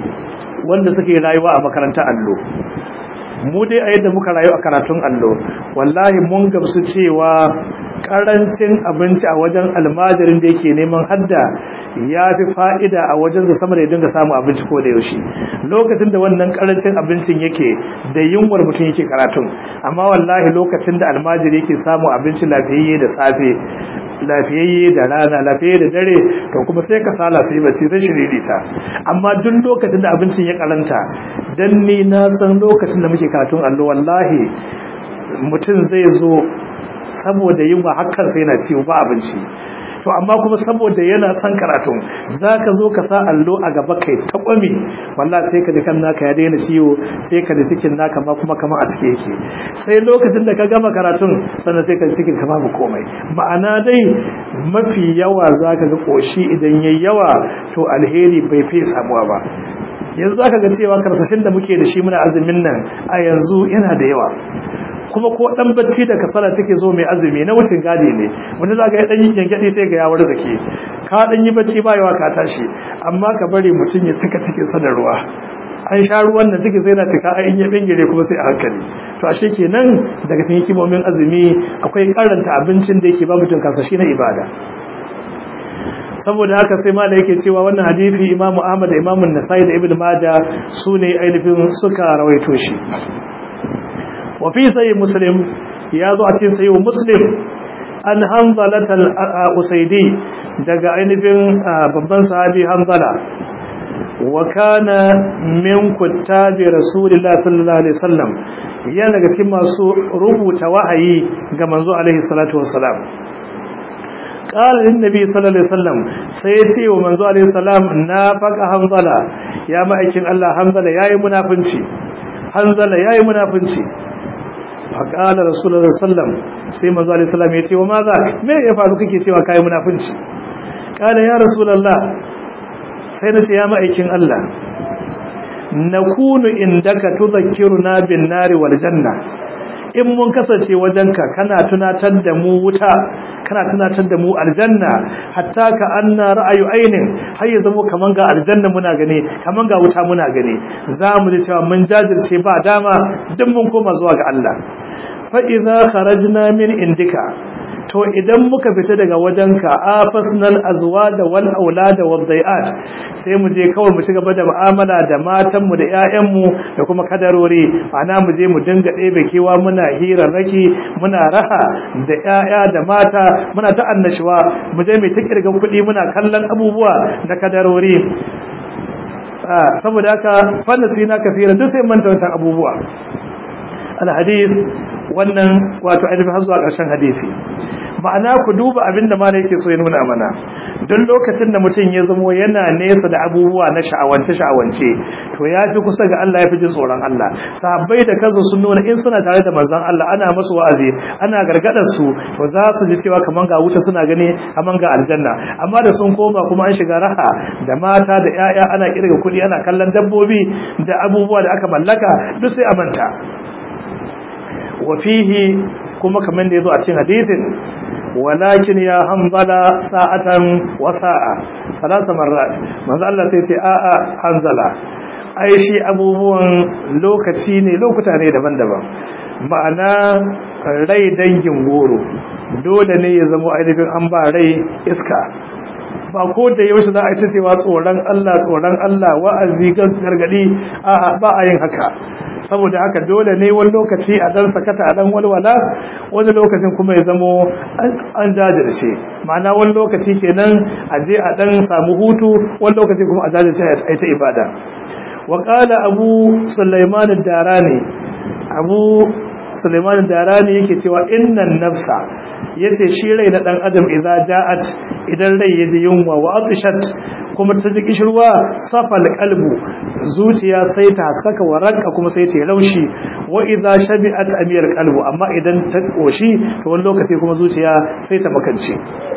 wanda suke rayuwa a makarantar allo mu dai a yadda muka rayu a karatun allo wallahi mun gamsu cewa karancin abinci a wajen almajirin da yake neman hadda ya fi fa'ida a wajen sa sama da ya dinga samun abinci ko da yaushe lokacin da wannan karancin abincin yake da yunwar mutum yake karatun amma wallahi lokacin da almajiri yake samun abinci lafiyayye da safe lafiyayye da rana lafiyayye da dare to kuma sai ka sala sai ba sai shiriri ta amma duk lokacin da abincin ya karanta dan ni na san lokacin da muke karatun allo wallahi mutum zai zo saboda yunwa hakan sai yana ciwo ba abinci to amma kuma saboda yana son karatun zaka zo ka sa allo a gaba kai ta kwami wallahi sai ka ji kan naka ya daina ciwo sai ka ji cikin naka ma kuma kamar a cike yake sai lokacin da ka gama karatun sannan sai ka ji cikin ka babu komai ma'ana dai mafi yawa zaka ga koshi idan yayi yawa to alheri bai fi samuwa ba yanzu aka ga cewa karsashin da muke da shi muna azumin nan a yanzu yana da yawa kuma ko dan bacci da kasala take zo mai azumi na wucin gadi ne wanda zaka ya dan yi gangadi sai ga ya warda ke ka dan yi bacci ba yawa ka tashi amma ka bari mutun ya cika cikin sa da ruwa an sha ruwan da cikin sai na cika a in ya bingire kuma sai a hankali to ashe kenan daga cikin hikimomin azumi akwai karanta abincin da yake ba mutun kasashi na ibada saboda haka sai ma da yake cewa wannan hadisi Imam Ahmad da Imam An-Nasa'i da Ibn Majah sune ainihin suka rawaito shi wa fi sahih Muslim ya zo a cikin sahih Muslim an Hanzala al-Usaidi daga ainihin babban sahabi Hanzala wa kana min kuttabi Rasulillah sallallahu alaihi wasallam yana daga cikin masu rubuta wahayi ga manzo alaihi salatu wassalam قال النبي صلى الله عليه وسلم سيتي ومنزو عليه السلام نافق حنظلة يا مأيكين الله حنظلة يا منافنشي حنظلة يا منافنشي فقال رسول الله صلى الله عليه وسلم سي منزو عليه السلام يتي وما ذاك ما يفعل كيكي سوى كاي منافنشي قال يا رسول الله سينسي يا مأيكين الله نكون عندك تذكرنا بالنار والجنة in mun kasance wajenka kana tunatar da mu wuta kana tunatar da mu aljanna hatta ka anna ra'ayu ainin har ya zama kaman ga aljanna muna gane kaman ga wuta muna gane zamu ji cewa mun jajirce ba dama duk mun koma zuwa ga Allah fa idza kharajna min indika to idan muka fita daga wajenka afasnal azwada wal aulada wad dai'at sai mu je kawai mu cigaba da mu'amala da matan mu da ƴaƴan mu da kuma kadarori ana mu je mu dinga ɗebe kewa muna hirarraki muna raha da ƴaƴa da mata muna ta annashuwa mu je mu tikirgan kuɗi muna kallon abubuwa da kadarori saboda haka fanasina kafira duk sai manta wancan abubuwa al hadith wannan wato ainihin har zuwa ƙarshen hadisi ma'ana ku duba abinda malai yake so ya nuna mana don lokacin da mutum ya zamo yana nesa da abubuwa na sha'awance sha'awance to ya fi kusa ga Allah ya fi jin tsoron Allah sahabbai da kansu sun nuna in suna tare da manzon Allah ana masu wa'azi ana gargadar su to za su ji cewa kaman ga wuta suna gani kaman ga aljanna amma da sun koma kuma an shiga raha da mata da 'ya'ya ana kirga kuɗi ana kallon dabbobi da abubuwa da aka mallaka duk sai a manta wafihi kuma kamar da yazo a cikin hadisin walakin ya hanzala sa'atan wa sa'a salasa marrat manzo Allah sai ce a a hanzala ai shi abubuwan lokaci ne lokuta ne daban-daban ma'ana rai dangin goro dole ne ya zama ainihin an ba rai iska ba ko da yaushe za a yi ta cewa tsoron Allah tsoron Allah wa'azi gargadi a ba a yin haka saboda haka dole ne wani lokaci a dan sakata a dan walwala wani lokacin kuma ya zamo an jajirce ma'ana wani lokaci kenan a je a dan samu hutu wani lokaci kuma a jajirce a ta ibada wa qala abu sulaiman ad-darani abu sulaiman ad-darani yake cewa innan nafsa yace shi rai na dan adam idza ja'at idan rai yaji yunwa wa atshat kuma ta ji kishirwa safal qalbu zuciya sai ta haskaka waranka kuma sai ta laushi wa idza shabi'at amir qalbu amma idan ta koshi to wani lokaci kuma zuciya sai ta makance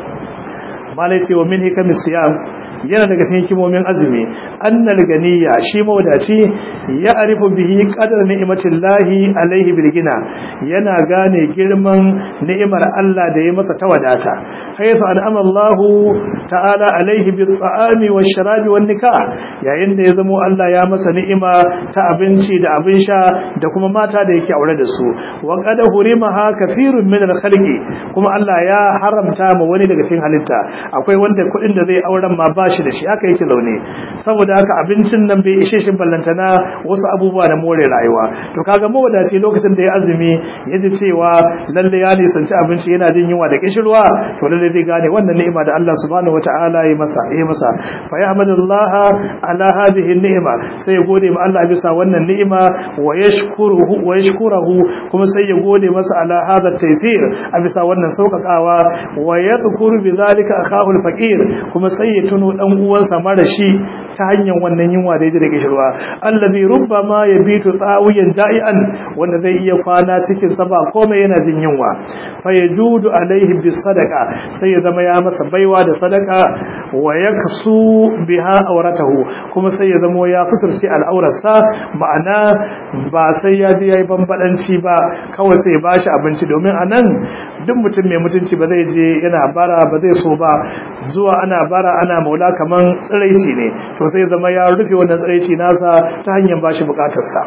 malai sai wa min hikamis siyam yana daga cikin hikimomin azumi annal ganiya shi mawdaci ya arifu bihi qadar ni'matillahi alaihi bil gina yana gane girman ni'imar Allah da ya masa ta wadata haythu an'ama Allahu ta'ala alaihi bil ta'ami wash sharabi wan nikah yayin da ya zamo Allah ya masa ni'ima ta abinci da abin sha da kuma mata da yake aure da su wa qad hurimaha kathirun min al khalqi kuma Allah ya haramta ma wani daga cikin halitta akwai wanda kudin da zai auren ma ba shi da shi haka yake zaune saboda haka abincin nan bai ishe shi ballantana wasu abubuwa na more rayuwa to kaga mawadaci lokacin da ya azumi yaji cewa lalle ya nisanci abinci yana jin yunwa da kishirwa to lalle zai gane wannan ni'ima da Allah subhanahu wataala ya masa ya masa fa yahmadullaha ala hadhihi ni'ima sai ya gode ma Allah bisa wannan ni'ima wa yashkuruhu wa yashkuruhu kuma sai ya gode masa ala hadha taysir a bisa wannan saukakawa wa yadhkuru bi zalika akahu al-faqir kuma sai ya tuno dan uwansa mara shi ta hanyar wannan yunwa da yake da kishirwa allazi rubbama yabitu tsawiyan da'ian wanda zai iya kwana cikin sa ba komai yana jin yunwa fa yajudu alaihi bis sadaqa sai ya zama ya masa baiwa da sadaka wa yaksu biha awratahu kuma sai ya zama ya suturci al'aurarsa ma'ana ba sai ya je yayi bambadanci ba kawai sai ya bashi abinci domin anan duk mutum mai mutunci ba zai je yana bara ba zai so ba zuwa ana bara ana maula kaman tsiraici ne to sai zama ya rufe wannan tsiraici nasa ta hanyar bashi bukatarsa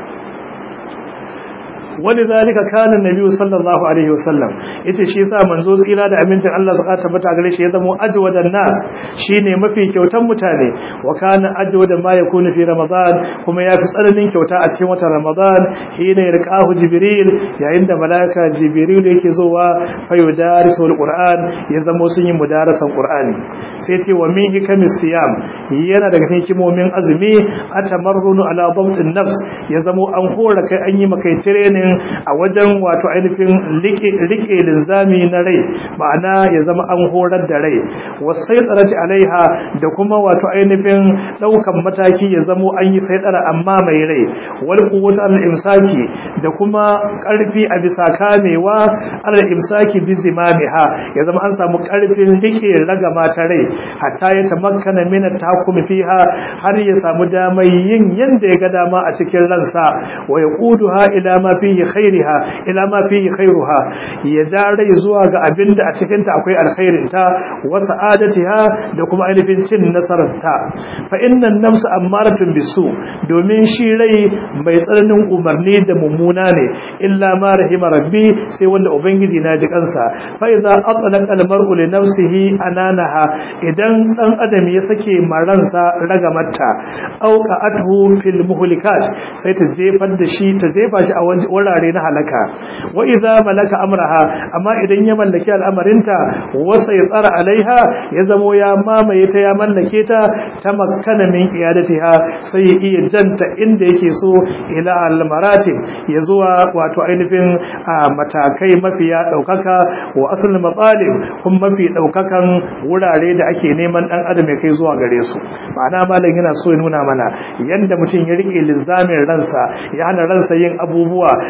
wani zalika kana nabi sallallahu alaihi wasallam yace shi yasa manzo tsira da amincin Allah suka tabbata gare shi ya zama ajwadan nas shine mafi kyautan mutane wa kana ajwadan ma yakunu fi ramadan kuma yafi tsananin kyauta a cikin watan ramadan hina yarqahu jibril yayin da malaika jibril yake zuwa fa yudarisul qur'an ya zama sun yi mudarasan qur'ani sai ce wa min hikamis siyam yana daga cikin hikimomin azumi atamarrunu ala dhamtin nafs ya zama an hora kai an yi makai training a wajen wato ainihin rike linzami na rai ma'ana ya zama an horar da rai wasai tsarati alaiha da kuma wato ainihin daukan mataki ya zama an yi saidara amma mai rai wal quwwatu al imsaki da kuma karfi a bisa kamewa al imsaki bi zimamiha ya zama an samu karfin rike ragama ta rai hatta ya tamakkana min at-tahkum fiha har ya samu damar yin yanda ya ga dama a cikin ransa wa yaquduha ila ma fihi khairiha ila ma fihi khairuha ya jare zuwa ga abinda a cikin ta akwai alkhairin ta wa sa'adatiha da kuma ainihin cin nasarar ta fa innan nafsu ammaratun bisu domin shi rai mai tsananin umarni da mummuna ne illa ma rahima rabbi sai wanda ubangiji na ji kansa fa idza atlaqa almar'u li nafsihi ananaha idan dan adam ya sake maransa ragamarta auqa athu fil muhlikat sai ta jefar da shi ta jefa shi a wurare na halaka wa idza malaka amraha amma idan ya mallaki al'amarinta wasa ya tsara alaiha ya zamo ya mamaye ta ya mallake ta tamakkana min qiyadatiha sai ya iya janta inda yake so ila al-maratib ya zuwa wato ainihin matakai mafiya daukaka wa aslul matalib kuma mafi daukakan wurare da ake neman dan adam ya kai zuwa gare su ma'ana malam yana so ya nuna mana yanda mutum ya rike linzamin ransa ya hana ransa yin abubuwa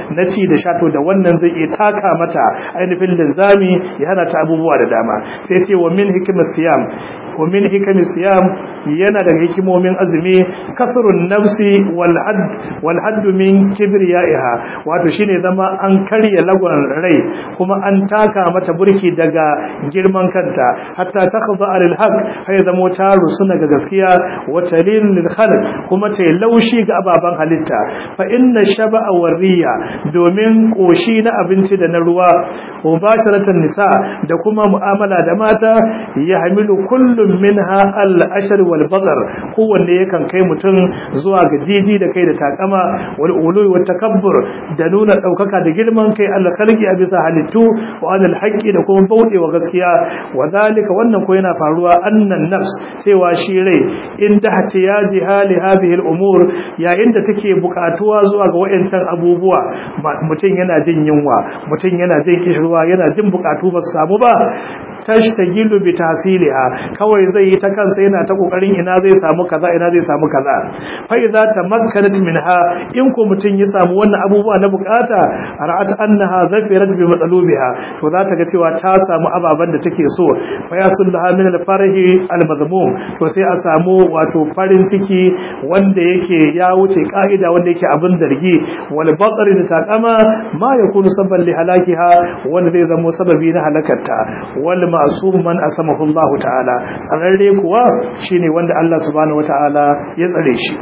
na ci da sha, to da wannan zai iya taka mata ainihin linzami ya hana ta abubuwa da dama. Sai ce wa min hikmat siyam wa min hikami siyam yana da hikimomin azumi kasrun nafsi wal hadd wal hadd min kibriyaiha, wato shine zama an karya lagon rai kuma an taka mata burki daga girman kanta hatta takhza lil haqq, hay zamo ta rusuna ga gaskiya wa talin lil khalq kuma ta laushi ga ababan halitta. fa inna shaba'a wariya, domin koshi na abinci da na ruwa, wa basharatan nisa da kuma mu'amala da mata, ya hamilu kullu minha al-ashar wal bazar, kowanne yakan kai mutum zuwa ga jiji da kai da takama, wal ului wat takabbur da nuna daukaka da girman kai, al-khalqi a bisa halittu, wa anil haqqi da kuma baudewa gaskiya. wa zalika, wannan ko yana faruwa annan nafs, cewa shi rai inda hatiyaji hali hadhihi al-umur, yayin da take bukatuwa zuwa ga wayancan abubuwa, mutum yana jin yunwa, mutum yana jin kishirwa, yana jin bukatu ba su samu ba, tashtagilu bi tahsiliha, kawai zai yi ta kansa yana ta kokarin ina zai samu kaza ina zai samu kaza. fa idza tamakkanat minha, in ko mutun ya samu wannan abubuwa na bukata, ra'at annaha zafirat bi matsalubiha, to za ta ga cewa ta samu ababan da take so. fa yasullaha min al-farahi al-madhmum, to sai a samu wato farin ciki wanda yake ya wuce ka'ida, wanda yake abin zargi. wal batr da taqama ma yakunu sabban li halakiha, wanda zai zama sababi na halakarta. wal ma'sum man asamahu Allah ta'ala, tsararre kuwa shine wanda Allah subhanahu wata'ala ya tsare shi.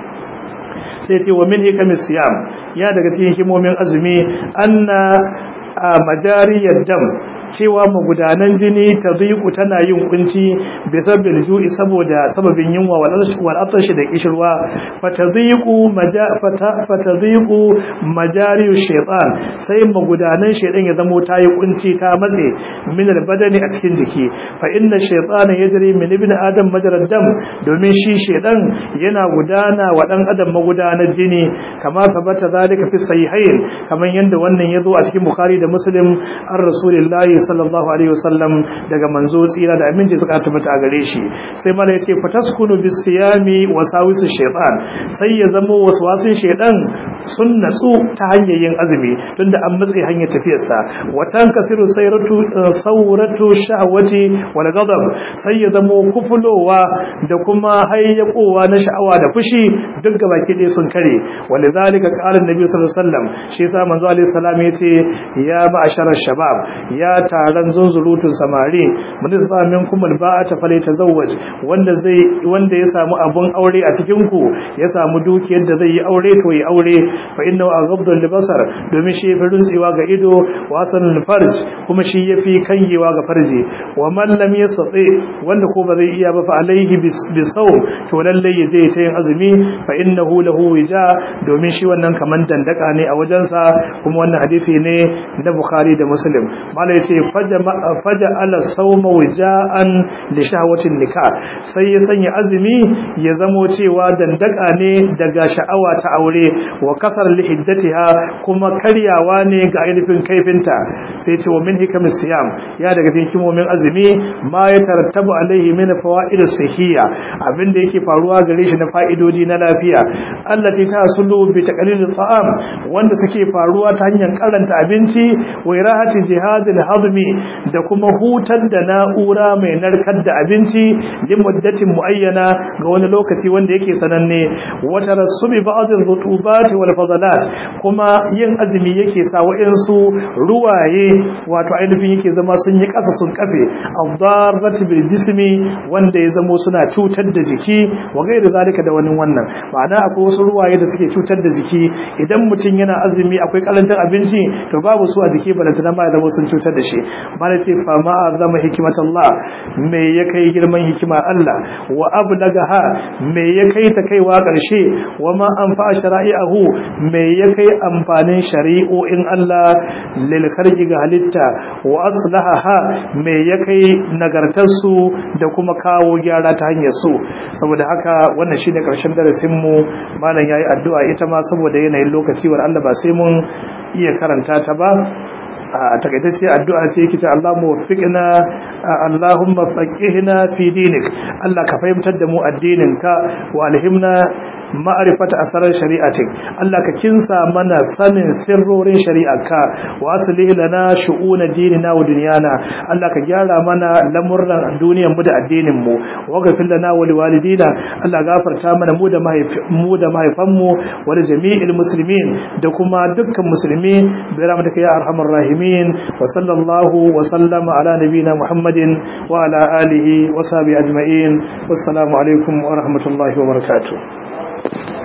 sai ce wa min hikamis siyam, ya daga cikin hikimomin azumi anna a madariyar dam, cewa magudanan jini ta ziku tana yin kunci bi sabbil ju'i, saboda sababin yunwa wal atashi da kishirwa. fatadhiqu maja fatadhiqu majariyu shaytan, sai magudanan shaytan ya zamo tayi kunci ta matse min albadani a cikin jiki. fa inna shaytana yajri min ibn adam majrad dam, domin shi shaytan yana gudana wa dan adam magudanan jini, kama tabbata zalika fi sahihain, kaman yanda wannan yazo a cikin bukhari da muslim an rasulillahi sallallahu alaihi wasallam, daga manzo tsira da aminci suka tabbata a gare shi. sai mala yace fataskunu bisiyami wasawisu shaytan, sai ya zama waswasin shaytan sun natsu ta hanyar yin azumi, tunda an matse hanyar tafiyar sa. watan kasiru sayratu sawratu shahwati wal ghadab, sai ya zama kufulowa da kuma hayyakowa na sha'awa da fushi duk gabaki ɗaya sun kare. walidhalika qala annabi sallallahu alaihi wasallam, shi yasa manzo alaihi salam yace ya ma'asharar shabab, ya taron zunzurutun samari, mun sa minkum alba'ata falyatazawwaj, wanda zai wanda ya samu abun aure a cikin ku, ya samu dukiyar da zai yi aure, to yi aure. fa innahu aghaddu libasar, domin shi yafi runtsewa ga ido, wa sanul farj, kuma shi yafi kanyewa ga farji. wa man lam yastati, wanda ko ba zai iya ba, fa alaihi bisawm, to lalle ya je ta yin azumi. fa innahu lahu wija, domin shi wannan kaman dandaka ne a wajensa, kuma wannan hadisi ne da Bukhari da Muslim. mala yace faja ala sawma wija'an li shahwatin nikah, sai ya sanya azumi ya zamo cewa dandaka ne daga sha'awa ta aure, wa kasar li hiddatiha, kuma karyawa ne ga ainihin kaifinta. sai ce wa min hikamis siyam, ya daga cikin hikimomin azumi ma ya tarattabu alaihi min fawaid as-sihhiyya, abinda yake faruwa gare shi na fa'idodi na lafiya. allati tasulu bi taqlil at-ta'am, wanda suke faruwa ta hanyar karanta abinci, wa irahati jihadil hadmi, da kuma hutar da na'ura mai narkar da abinci li muddatin muayyana, ga wani lokaci wanda yake sananne. wa tarassubi ba'd ar-rutubat wal fadalat, kuma yin azumi yake sa wa'insu ruwaye wato ainihin yake zama sun yi kasa sun kafe, ad-darrat bil jismi, wanda ya zamo suna cutar da jiki, wa gairi zalika da wani wannan. ma'ana akwai wasu ruwaye da suke cutar da jiki, idan mutum yana azumi akwai karancin abinci, to babu su a jiki balantana ma ya zama sun cutar da shi. mala ce fa ma azama hikmatallah, me ya kai girman hikima Allah, wa ablagaha, me ya kai ta kaiwa karshe, wa ma anfa shara'i'ahu, me ya kai amfanin shari'o'in Allah lil kharqi ga halitta, wa aslahaha, me ya kai nagartar su da kuma kawo gyara ta hanyar su. saboda haka wannan shine karshen darasin mu. malam yayi addu'a ita ma saboda yanayin lokaci war Allah ba sai mun iya karanta ta ba. a takaitacce addu'a ce yake ta Allahumma waffiqna, Allahumma faqihna fi dinik, Allah ka fahimtar da mu addinin ka, wa alhimna ma'rifata asrar shari'atik Allah ka kinsa mana sanin sirrorin shari'arka wa aslih lana shu'una dinina wa dunyana Allah ka gyara mana lamurran duniyar mu da addinin mu wa ghfir lana wa liwalidina Allah gafarta mana mu da mu da mahaifan mu wa da jami'il muslimin da kuma dukkan musulmi bi rahmatika ya arhamar rahimin wa sallallahu wa sallama ala nabina muhammadin wa ala alihi wa sahbihi ajma'in wassalamu alaikum wa rahmatullahi wa barakatuh